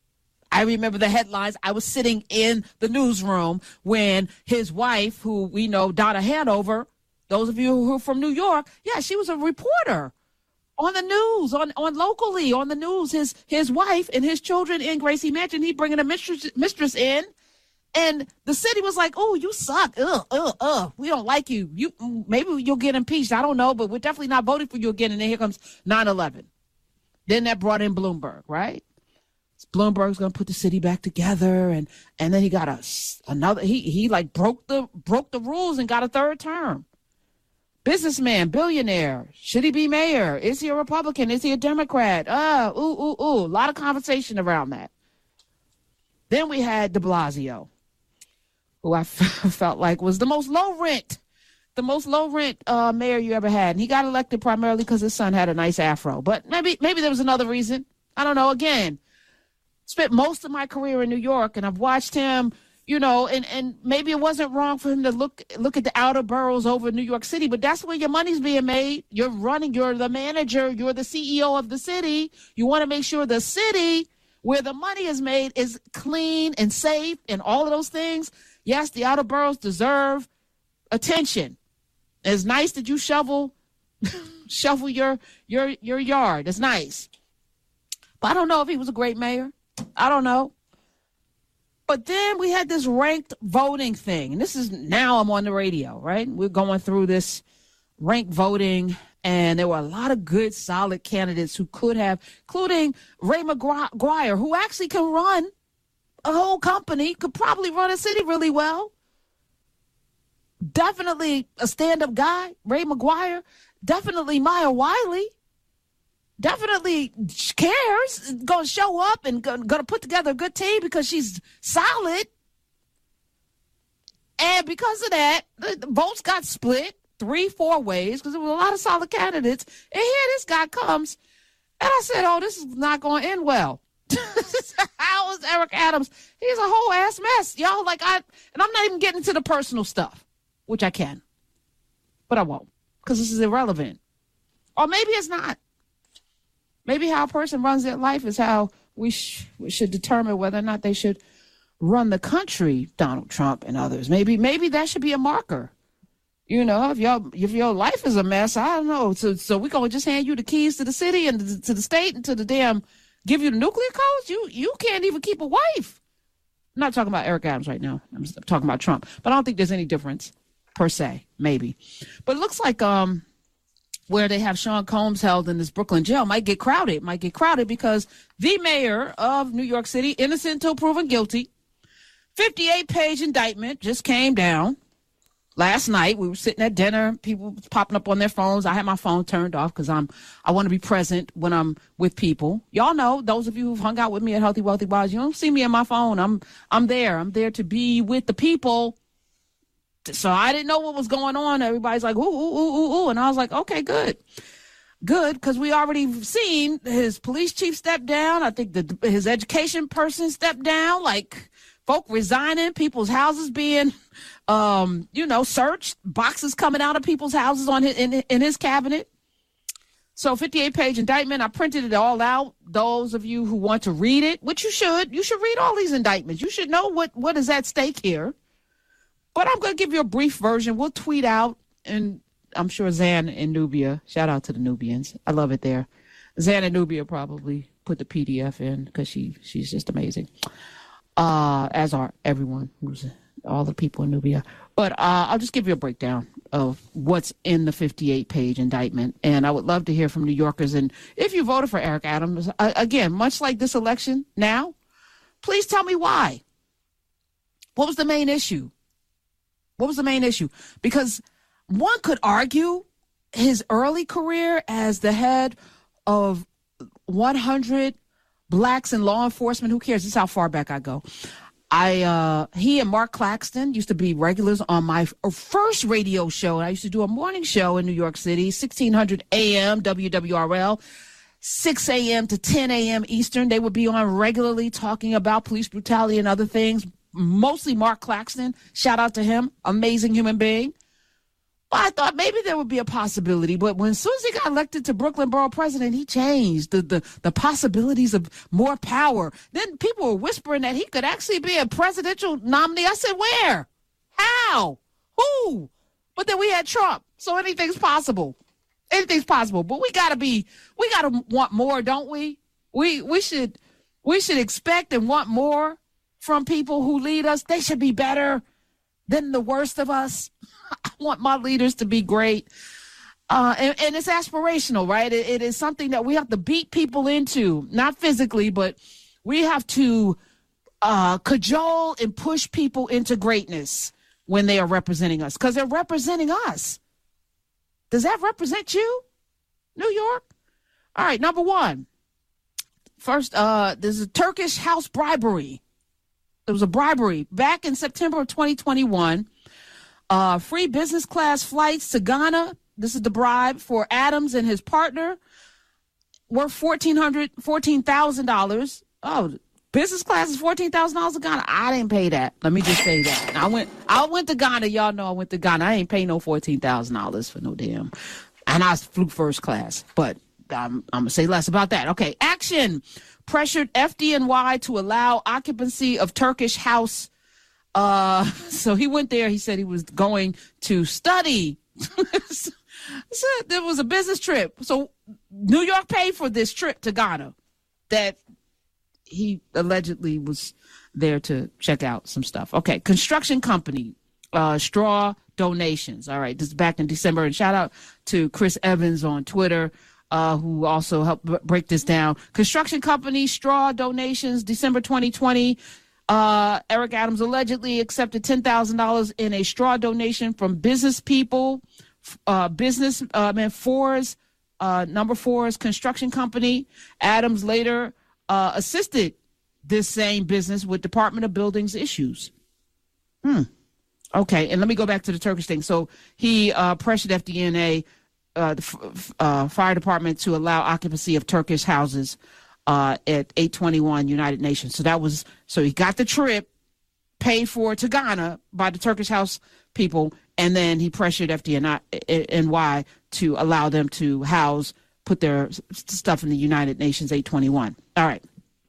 the headlines. I was sitting in the newsroom when his wife, who we know, Donna Hanover, those of you who are from New York, yeah, she was a reporter on the news, on locally on the news. His wife and his children in Gracie Mansion. He bringing a mistress in, and the city was like, "Oh, you suck. We don't like you. Maybe you'll get impeached. I don't know, but we're definitely not voting for you again." And then here comes 9/11. Then that brought in Bloomberg, right? Bloomberg's going to put the city back together, and then he got another. He like broke the rules and got a third term. Businessman, billionaire. Should he be mayor? Is he a Republican? Is he a Democrat? A lot of conversation around that. Then we had de Blasio, who I felt like was the most low rent mayor you ever had. And he got elected primarily because his son had a nice afro. But maybe there was another reason. I don't know. Again, spent most of my career in New York, and I've watched him, and maybe it wasn't wrong for him to look at the outer boroughs over New York City, but that's where your money's being made. You're the manager, you're the CEO of the city. You want to make sure the city where the money is made is clean and safe and all of those things. Yes, the outer boroughs deserve attention. It's nice that you shovel your yard. It's nice. But I don't know if he was a great mayor. I don't know. But then we had this ranked voting thing. And this is now I'm on the radio, right? We're going through this ranked voting. And there were a lot of good, solid candidates who could have, including Ray McGuire, who actually can run whole company could probably run a city really well. Definitely a stand-up guy, Ray McGuire. Definitely Maya Wiley. Definitely cares. Going to show up and going to put together a good team because she's solid. And because of that, the votes got split 3-4 ways because there were a lot of solid candidates. And here this guy comes, and I said, oh, this is not going to end well. How is Eric Adams? He's a whole ass mess, y'all. And I'm not even getting into the personal stuff, which I can, but I won't because this is irrelevant. Or maybe it's not. Maybe how a person runs their life is how we should determine whether or not they should run the country, Donald Trump and others. Maybe that should be a marker. You know, if your life is a mess, I don't know. So we're going to just hand you the keys to the city and to the state and to the damn, give you the nuclear codes? You can't even keep a wife. I'm not talking about Eric Adams right now. I'm talking about Trump. But I don't think there's any difference per se, maybe. But it looks like where they have Sean Combs held in this Brooklyn jail might get crowded because the mayor of New York City, innocent until proven guilty, 58-page indictment just came down last night. We were sitting at dinner, people popping up on their phones. I had my phone turned off because I want to be present when I'm with people. Y'all know, those of you who've hung out with me at Healthy Wealthy Wise, you don't see me on my phone. I'm there to be with the people. So I didn't know what was going on. Everybody's like, ooh, ooh, ooh, ooh. And I was like, okay, good, because we already seen his police chief step down. I think his education person stepped down, like folk resigning, people's houses being, searched, boxes coming out of people's houses in his cabinet. So 58-page indictment. I printed it all out. Those of you who want to read it, which you should read all these indictments. You should know what is at stake here. But I'm going to give you a brief version. We'll tweet out, and I'm sure Zan and Nubia, shout out to the Nubians. I love it there. Zan and Nubia probably put the PDF in because she's just amazing. As are everyone, all the people in Nubia. But I'll just give you a breakdown of what's in the 58-page indictment. And I would love to hear from New Yorkers. And if you voted for Eric Adams, again, much like this election now, please tell me why. What was the main issue? Because one could argue his early career as the head of 100 blacks in law enforcement. Who cares? This is how far back I go. He and Mark Claxton used to be regulars on my first radio show. I used to do a morning show in New York City, 1600 AM, WWRL, 6 a.m. to 10 a.m. Eastern. They would be on regularly talking about police brutality and other things. Mostly Mark Claxton. Shout out to him. Amazing human being. Well, I thought maybe there would be a possibility, but when as soon as he got elected to Brooklyn Borough President, he changed the possibilities of more power. Then people were whispering that he could actually be a presidential nominee. I said, where? How? Who? But then we had Trump, so anything's possible. Anything's possible. But we gotta want more, don't we? We should expect and want more from people who lead us. They should be better than the worst of us. I want my leaders to be great. And it's aspirational, right? It is something that we have to beat people into, not physically, but we have to cajole and push people into greatness when they are representing us, because they're representing us. Does that represent you, New York? All right, number one. First, there's a Turkish house bribery. There was a bribery back in September of 2021. Free business class flights to Ghana. This is the bribe for Adams and his partner. Worth $14,000. Oh, business class is $14,000 to Ghana. I didn't pay that. Let me just say that. I went to Ghana. Y'all know I went to Ghana. I ain't paying no $14,000 for no damn. And I flew first class. But I'm going to say less about that. Okay, Action pressured FDNY to allow occupancy of Turkish house. So he went there. He said he was going to study. So there was a business trip. So New York paid for this trip to Ghana that he allegedly was there to check out some stuff. Okay, construction company, straw donations. All right, this is back in December. And shout out to Chris Evans on Twitter, who also helped break this down. Construction company, straw donations, December 2020. Eric Adams allegedly accepted $10,000 in a straw donation from business people, Number Four's construction company. Adams later assisted this same business with Department of Buildings issues. Okay, and let me go back to the Turkish thing. So he pressured FDNA, the fire department, to allow occupancy of Turkish houses at 821 United Nations. So he got the trip paid for to Ghana by the Turkish House people, and then he pressured FDNY to allow them to put their stuff in the United Nations 821. All right.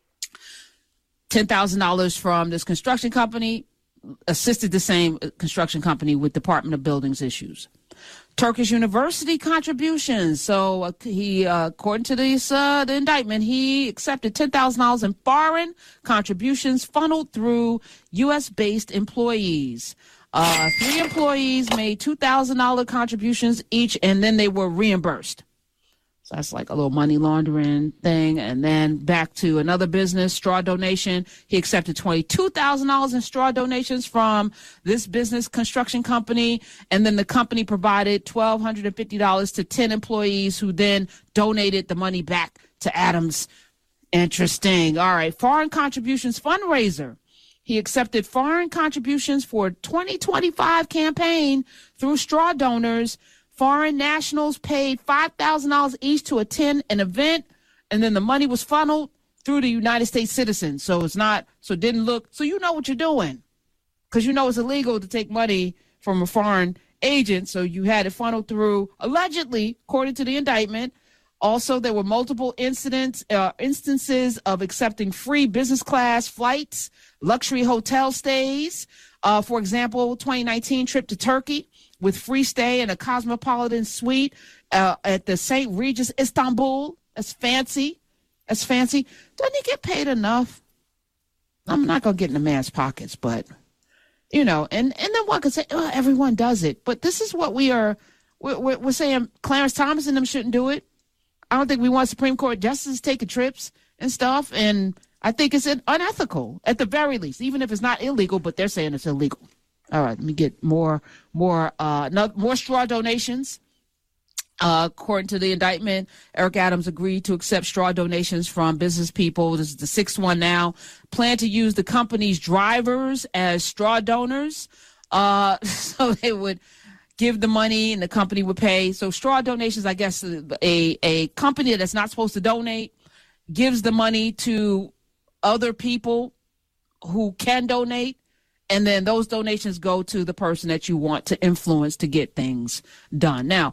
$10,000 from this construction company, assisted the same construction company with Department of Buildings issues. Turkish University contributions. So he, according to the indictment, he accepted $10,000 in foreign contributions funneled through U.S.-based employees. 3 employees made $2,000 contributions each, and then they were reimbursed. So that's like a little money laundering thing. And then back to another business, straw donation. He accepted $22,000 in straw donations from this business construction company. And then the company provided $1,250 to 10 employees who then donated the money back to Adams. Interesting. All right. Foreign contributions fundraiser. He accepted foreign contributions for 2025 campaign through straw donors. Foreign nationals paid $5,000 each to attend an event, and then the money was funneled through the United States citizens. So it didn't look, so you know what you're doing, because you know it's illegal to take money from a foreign agent. So you had it funneled through, allegedly, according to the indictment. Also, there were multiple instances of accepting free business class flights, luxury hotel stays. For example, 2019 trip to Turkey with free stay in a cosmopolitan suite at the St. Regis Istanbul. That's fancy. That's fancy. Doesn't he get paid enough? I'm not going to get in the man's pockets, but, and then one could say, oh, everyone does it. But this is what we're saying Clarence Thomas and them shouldn't do it. I don't think we want Supreme Court justices taking trips and stuff, and I think it's unethical at the very least, even if it's not illegal, but they're saying it's illegal. All right, let me get more straw donations. According to the indictment, Eric Adams agreed to accept straw donations from business people. This is the 6th one now. Plan to use the company's drivers as straw donors. So they would give the money and the company would pay. So straw donations, I guess, a company that's not supposed to donate gives the money to other people who can donate. And then those donations go to the person that you want to influence to get things done. Now,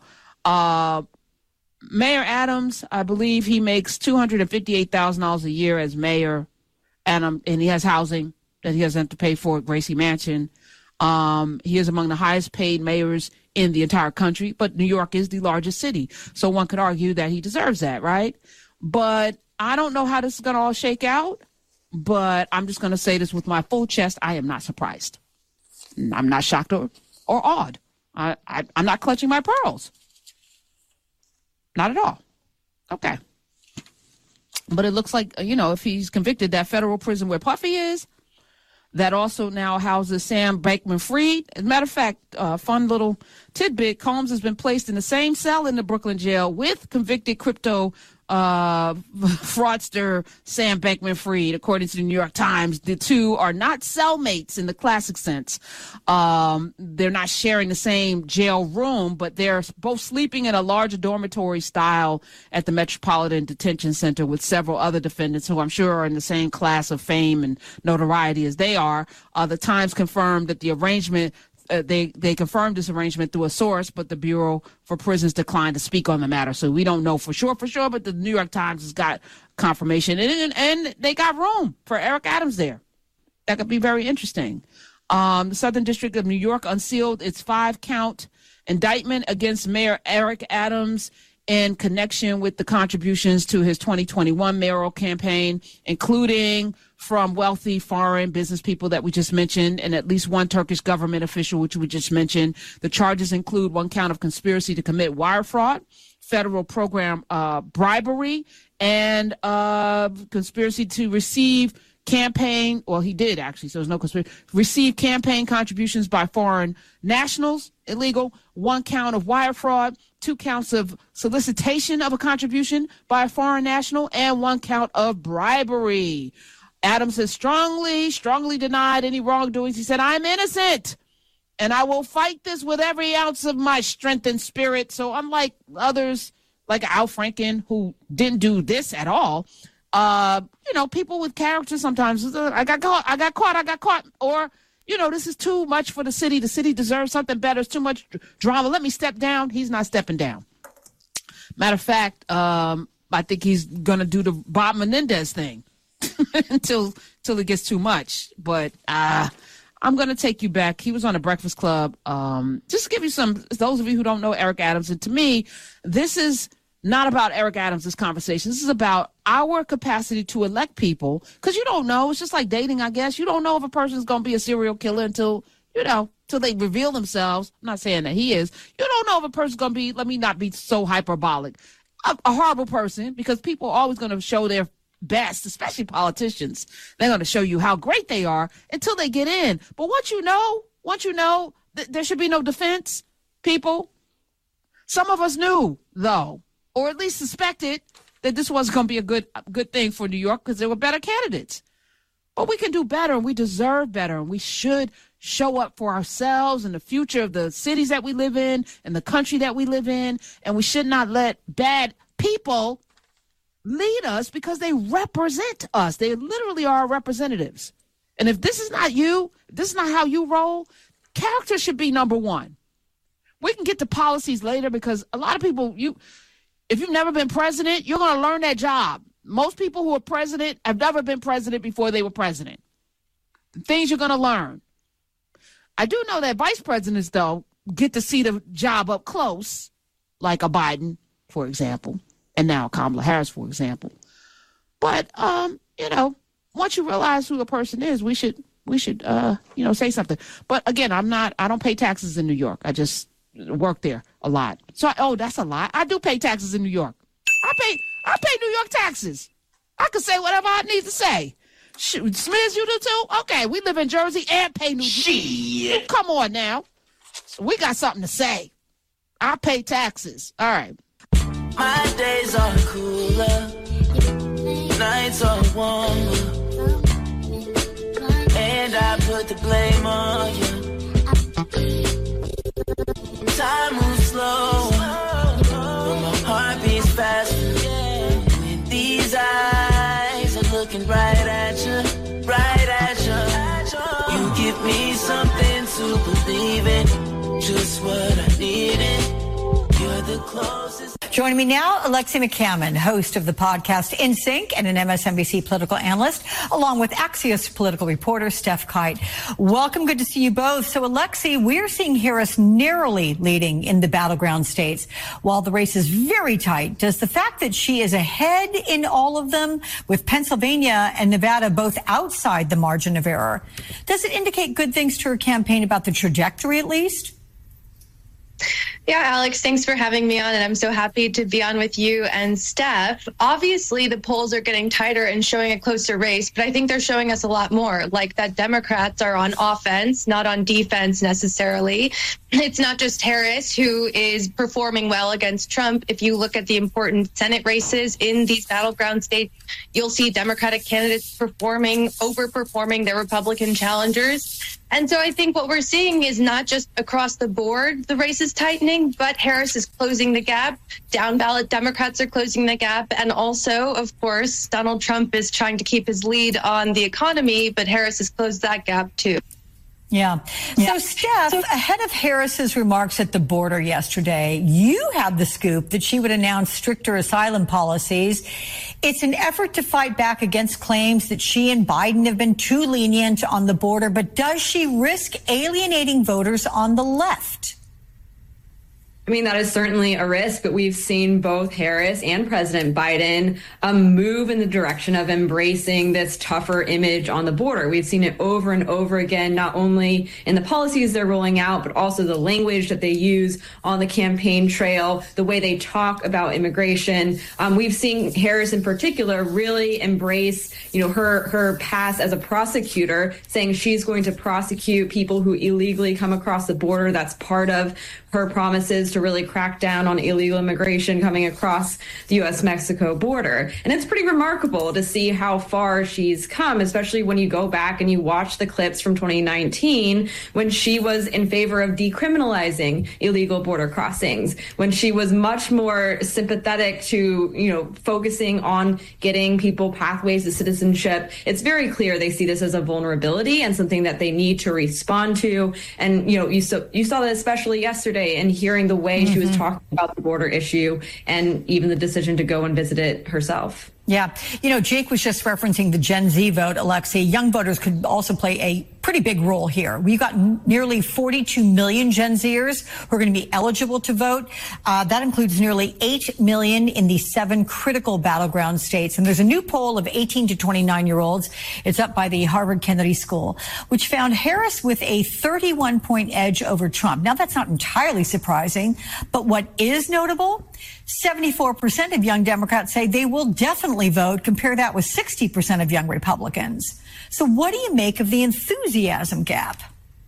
Mayor Adams, I believe he makes $258,000 a year as mayor, and he has housing that he doesn't have to pay for at Gracie Mansion. He is among the highest paid mayors in the entire country, but New York is the largest city. So one could argue that he deserves that, right? But I don't know how this is going to all shake out. But I'm just going to say this with my full chest. I am not surprised. I'm not shocked or awed. I'm not clutching my pearls. Not at all. Okay. But it looks like, if he's convicted, that federal prison where Puffy is, that also now houses Sam Bankman-Fried. As a matter of fact, fun little tidbit, Combs has been placed in the same cell in the Brooklyn jail with convicted crypto fraudster Sam Bankman-Fried. According to the New York Times, the two are not cellmates in the classic sense. They're not sharing the same jail room, but they're both sleeping in a larger dormitory style at the Metropolitan Detention Center with several other defendants who I'm sure are in the same class of fame and notoriety as they are. The Times confirmed that the arrangement they confirmed this arrangement through a source, but the Bureau for Prisons declined to speak on the matter. So we don't know for sure, but the New York Times has got confirmation. And they got room for Eric Adams there. That could be very interesting. The Southern District of New York unsealed its 5-count indictment against Mayor Eric Adams in connection with the contributions to his 2021 mayoral campaign, including from wealthy foreign business people that we just mentioned and at least one Turkish government official, which we just mentioned. The charges include 1 count of conspiracy to commit wire fraud, federal program bribery, and conspiracy to receive campaign, well, he did actually, so there's no conspiracy, received campaign contributions by foreign nationals, illegal, 1 count of wire fraud, 2 counts of solicitation of a contribution by a foreign national, and 1 count of bribery. Adams has strongly denied any wrongdoings. He said, I'm innocent, and I will fight this with every ounce of my strength and spirit. So unlike others, like Al Franken, who didn't do this at all, people with character sometimes, I got caught, or, this is too much for the city. The city deserves something better. It's too much drama. Let me step down. He's not stepping down. Matter of fact, I think he's going to do the Bob Menendez thing until it gets too much. But I'm going to take you back. He was on the Breakfast Club. Just to give you those of you who don't know Eric Adams, and to me, this is not about Eric Adams, this conversation. This is about our capacity to elect people, because you don't know. It's just like dating, I guess. You don't know if a person's going to be a serial killer until they reveal themselves. I'm not saying that he is. You don't know if a person's going to be, let me not be so hyperbolic, a horrible person, because people are always going to show their best, especially politicians. They're going to show you how great they are until they get in. But once you know, there should be no defense, people. Some of us knew, though, or at least suspected that this wasn't going to be a good thing for New York because there were better candidates. But we can do better, and we deserve better, and we should show up for ourselves and the future of the cities that we live in and the country that we live in, and we should not let bad people lead us because they represent us. They literally are our representatives. And if this is not you, if this is not how you roll, character should be number one. We can get to policies later because a lot of people, if you've never been president, you're going to learn that job. Most people who are president have never been president before they were president. Things you're going to learn. I do know that vice presidents, though, get to see the job up close, like a Biden, for example, and now Kamala Harris, for example. But, once you realize who a person is, we should say something. But again, I don't pay taxes in New York. I just work there a lot. So, that's a lie. I do pay taxes in New York. I pay New York taxes. I can say whatever I need to say. Shoot, Smiz, you do too? Okay, we live in Jersey and pay New York. Come on now. We got something to say. I pay taxes. All right. My days are cooler, nights are warmer, and I put the blame on you. Time moves slow, but my heart beats faster. When these eyes are looking right at you, you give me something to believe in, just what I needed. You're the closest. Joining me now, Alexi McCammon, host of the podcast In Sync and an MSNBC political analyst, along with Axios political reporter Steph Kite. Welcome. Good to see you both. So, Alexi, we're seeing Harris narrowly leading in the battleground states, while the race is very tight. Does the fact that she is ahead in all of them, with Pennsylvania and Nevada both outside the margin of error, does it indicate good things to her campaign about the trajectory, at least? Yeah, Alex, thanks for having me on, and I'm so happy to be on with you and Steph. Obviously, the polls are getting tighter and showing a closer race, but I think they're showing us a lot more, like that Democrats are on offense, not on defense necessarily. It's not just Harris who is performing well against Trump. If you look at the important Senate races in these battleground states, you'll see Democratic candidates overperforming their Republican challengers. And so I think what we're seeing is not just across the board the race is tightening, but Harris is closing the gap. Down ballot Democrats are closing the gap. And also, of course, Donald Trump is trying to keep his lead on the economy, but Harris has closed that gap too. Yeah. So, Steph, ahead of Harris's remarks at the border yesterday, you had the scoop that she would announce stricter asylum policies. It's an effort to fight back against claims that she and Biden have been too lenient on the border. But does she risk alienating voters on the left? I mean, that is certainly a risk, but we've seen both Harris and President Biden move in the direction of embracing this tougher image on the border. We've seen it over and over again, not only in the policies they're rolling out, but also the language that they use on the campaign trail, the way they talk about immigration. We've seen Harris in particular really embrace, her past as a prosecutor, saying she's going to prosecute people who illegally come across the border. That's part of her promises to really crack down on illegal immigration coming across the U.S.-Mexico border. And it's pretty remarkable to see how far she's come, especially when you go back and you watch the clips from 2019 when she was in favor of decriminalizing illegal border crossings, when she was much more sympathetic to, focusing on getting people pathways to citizenship. It's very clear they see this as a vulnerability and something that they need to respond to. And, you saw that especially yesterday and hearing the way she was talking about the border issue and even the decision to go and visit it herself. Yeah. Jake was just referencing the Gen Z vote, Alexei. Young voters could also play a pretty big role here. We've got nearly 42 million Gen Zers who are going to be eligible to vote. That includes nearly 8 million in the 7 critical battleground states. And there's a new poll of 18 to 29-year-olds. It's up by the Harvard Kennedy School, which found Harris with a 31-point edge over Trump. Now, that's not entirely surprising, but what is notable, 74% of young Democrats say they will definitely vote. Compare that with 60% of young Republicans. So what do you make of the enthusiasm gap?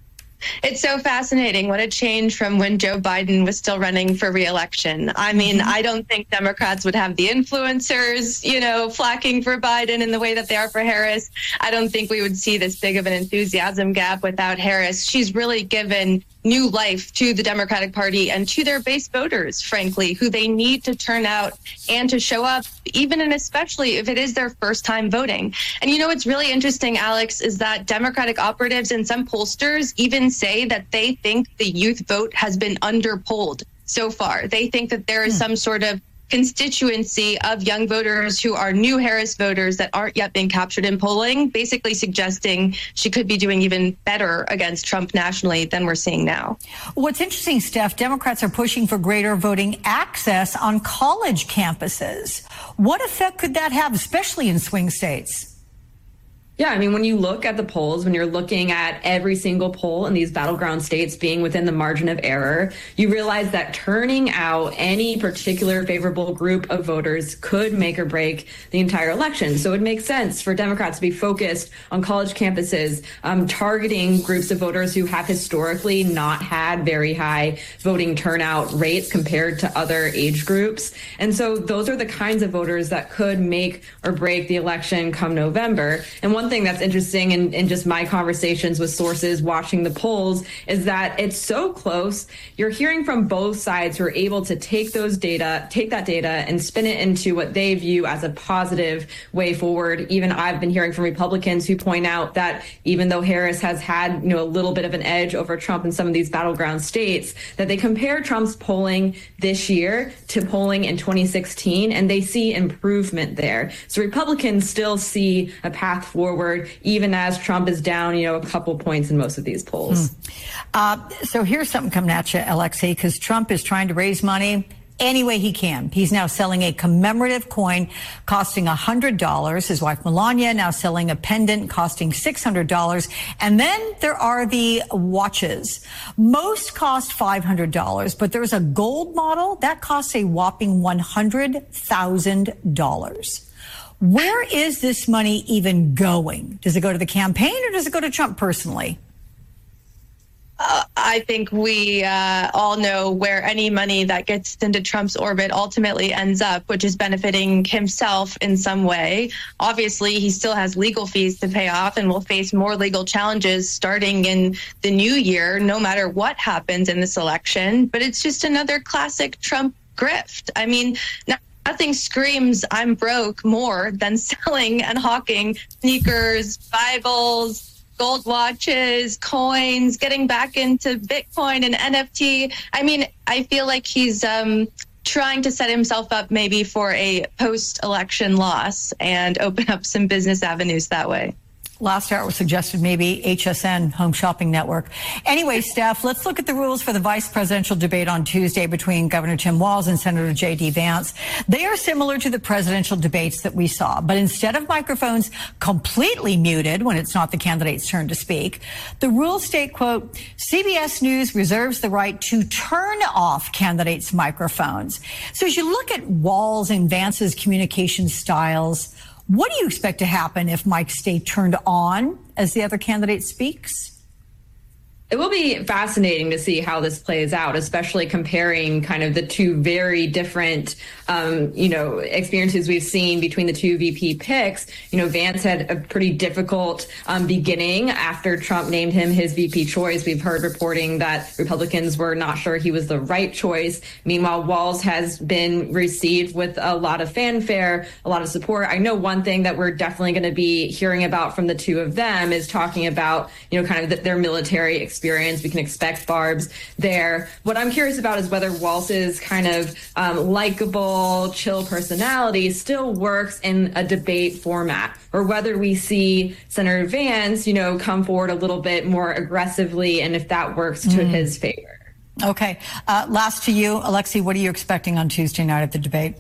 It's so fascinating. What a change from when Joe Biden was still running for re-election. I mean, I don't think Democrats would have the influencers, flacking for Biden in the way that they are for Harris. I don't think we would see this big of an enthusiasm gap without Harris. She's really given new life to the Democratic Party and to their base voters, frankly, who they need to turn out and to show up, even and especially if it is their first time voting. And what's really interesting, Alex, is that Democratic operatives and some pollsters even say that they think the youth vote has been underpolled so far. They think that there is some sort of constituency of young voters who are new Harris voters that aren't yet being captured in polling, basically suggesting she could be doing even better against Trump nationally than we're seeing now. What's interesting, Steph, Democrats are pushing for greater voting access on college campuses. What effect could that have, especially in swing states? Yeah, I mean, when you look at the polls, when you're looking at every single poll in these battleground states being within the margin of error, you realize that turning out any particular favorable group of voters could make or break the entire election. So it makes sense for Democrats to be focused on college campuses, targeting groups of voters who have historically not had very high voting turnout rates compared to other age groups. And so those are the kinds of voters that could make or break the election come November. And one thing that's interesting in just my conversations with sources watching the polls is that it's so close. You're hearing from both sides who are able to take that data and spin it into what they view as a positive way forward. Even I've been hearing from Republicans who point out that even though Harris has had, a little bit of an edge over Trump in some of these battleground states, that they compare Trump's polling this year to polling in 2016, and they see improvement there. So Republicans still see a path forward, even as Trump is down, a couple points in most of these polls. So here's something coming at you, Alexei, because Trump is trying to raise money any way he can. He's now selling a commemorative coin costing $100. His wife Melania now selling a pendant costing $600. And then there are the watches. Most cost $500, but there's a gold model that costs a whopping $100,000. Where is this money even going? Does it go to the campaign or does it go to Trump personally? I think we all know where any money that gets into Trump's orbit ultimately ends up, which is benefiting himself in some way. Obviously, he still has legal fees to pay off and will face more legal challenges starting in the new year, no matter what happens in this election. But it's just another classic Trump grift. I mean, nothing screams I'm broke more than selling and hawking sneakers, Bibles, gold watches, coins, getting back into Bitcoin and NFT. I mean, I feel like he's trying to set himself up maybe for a post-election loss and open up some business avenues that way. Last hour suggested maybe HSN, Home Shopping Network. Anyway, Steph, let's look at the rules for the vice presidential debate on Tuesday between Governor Tim Walz and Senator J.D. Vance. They are similar to the presidential debates that we saw, but instead of microphones completely muted when it's not the candidate's turn to speak, the rules state, quote, CBS News reserves the right to turn off candidates' microphones. So as you look at Walz and Vance's communication styles, what do you expect to happen if mics stay turned on as the other candidate speaks? It will be fascinating to see how this plays out, especially comparing kind of the two very different, experiences we've seen between the two VP picks. Vance had a pretty difficult beginning after Trump named him his VP choice. We've heard reporting that Republicans were not sure he was the right choice. Meanwhile, Walz has been received with a lot of fanfare, a lot of support. I know one thing that we're definitely going to be hearing about from the two of them is talking about, kind of their military experience. We can expect barbs there. What I'm curious about is whether Walz's kind of likable, chill personality still works in a debate format, or whether we see Senator Vance, come forward a little bit more aggressively, and if that works to his favor. Okay. Last to you, Alexi, what are you expecting on Tuesday night at the debate?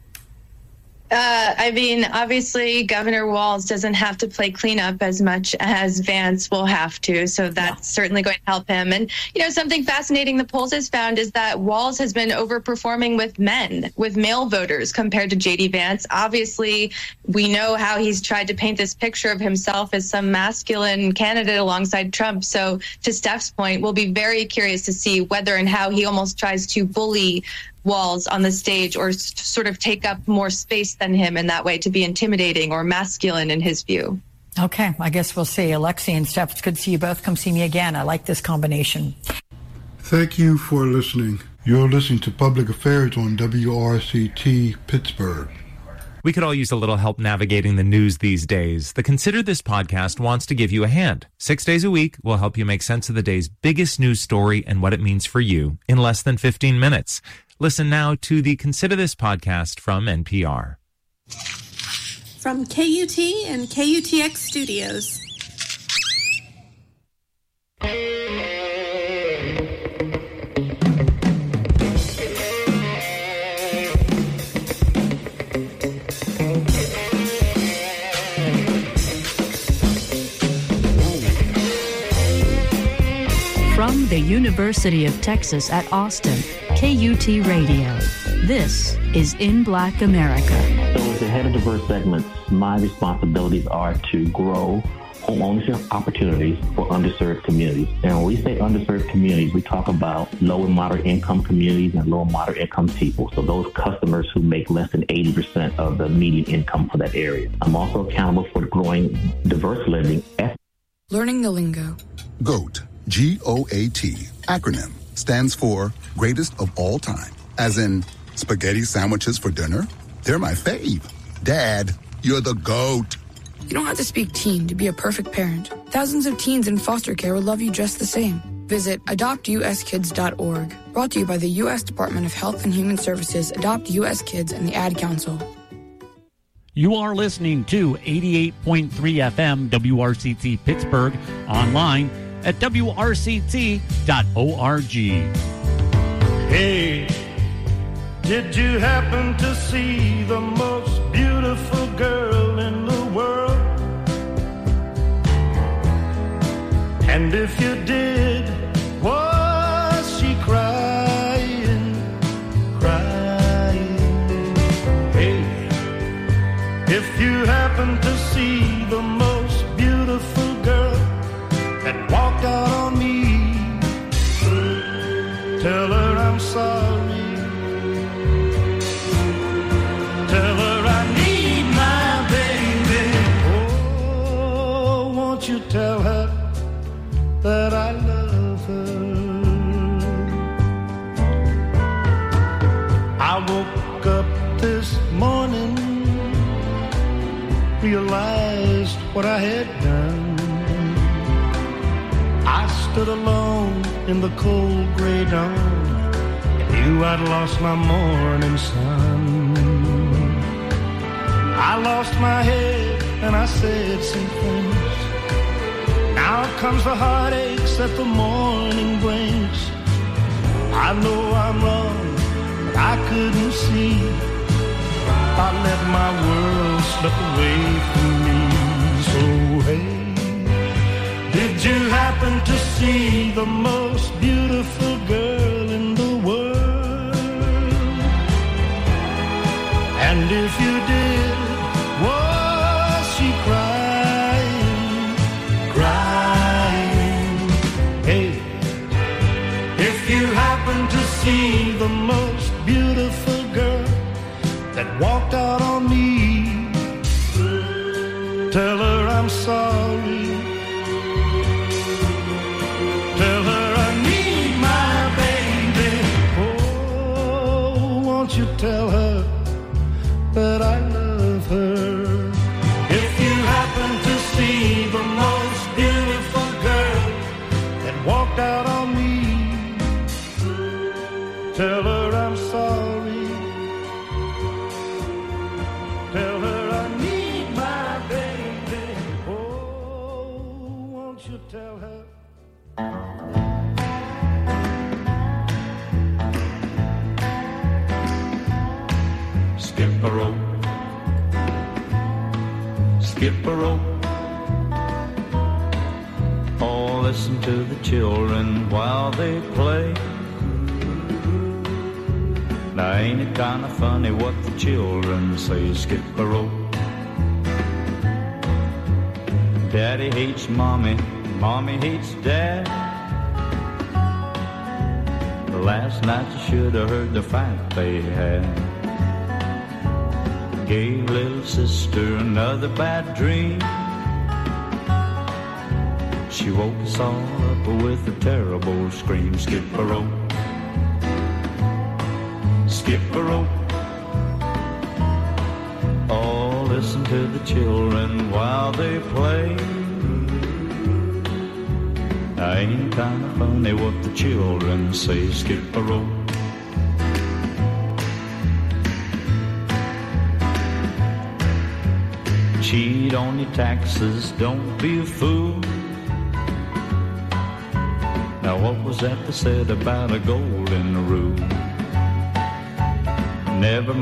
Obviously, Governor Walz doesn't have to play cleanup as much as Vance will have to, so that's certainly going to help him. And, something fascinating the polls has found is that Walz has been overperforming with male voters compared to J.D. Vance. Obviously, we know how he's tried to paint this picture of himself as some masculine candidate alongside Trump. So, to Steph's point, we'll be very curious to see whether and how he almost tries to bully Walz on the stage or sort of take up more space than him in that way to be intimidating or masculine in his view. Okay, I guess we'll see. Alexi and Steph, it's good to see you both. Come see me again. I like this combination. Thank you for listening. You're listening to Public Affairs on WRCT Pittsburgh. We could all use a little help navigating the news these days. The Consider This podcast wants to give you a hand. 6 days a week, we'll help you make sense of the day's biggest news story and what it means for you in less than 15 minutes. Listen now to the Consider This podcast from NPR. From KUT and KUTX Studios. From the University of Texas at Austin, KUT Radio. This is In Black America. So as the head of diverse segments, my responsibilities are to grow home ownership opportunities for underserved communities. And when we say underserved communities, we talk about low and moderate income communities and low and moderate income people. So those customers who make less than 80% of the median income for that area. I'm also accountable for growing diverse lending. Learning the lingo. GOAT, G-O-A-T, acronym, stands for greatest of all time. As in, spaghetti sandwiches for dinner? They're my fave. Dad, you're the GOAT. You don't have to speak teen to be a perfect parent. Thousands of teens in foster care will love you just the same. Visit adoptuskids.org. Brought to you by the U.S. Department of Health and Human Services, Adopt U.S. Kids, and the Ad Council. You are listening to 88.3 FM WRCT Pittsburgh, online at WRCT.org. Hey, did you happen to see the most beautiful girl in the world? And if you did, was she crying? Hey, if you happen to see the most beautiful girl that walked out on me, tell her I'm sorry. Tell her I need my baby. Oh, won't you tell her that I love her? I woke up this morning, realized what I had done. I stood alone in the cold gray dawn and knew I'd lost my morning sun. I lost my head and I said some things Now comes the heartaches that the morning brings. I know I'm wrong, but I couldn't see. I let my world slip away from me. So hey, did you happen to see the most beautiful girl in the world? And if you did, was she crying, crying? Hey, if you happen to see the most beautiful girl that walked out on me, tell her I'm sorry. Tell her I need my baby. Oh, won't you tell her that I love her? If you happen to see the most beautiful girl that walked out on me, tell her I'm sorry. Tell her I need my baby. Oh, won't you tell her? Skip a rope, skip a rope. Oh, listen to the children while they play. Now ain't it kinda funny what the children say? Skip a rope. Daddy hates mommy, mommy hates dad. Last night you should have heard the fight they had. Gave little sister another bad dream. She woke us all up with a terrible scream. Skip a rope, skip a rope. Oh, listen to the children while they play. Ain't kinda funny what the children say. Skip a rope. Cheat on your taxes, don't be a fool. Now what was that they said about a golden rule? Never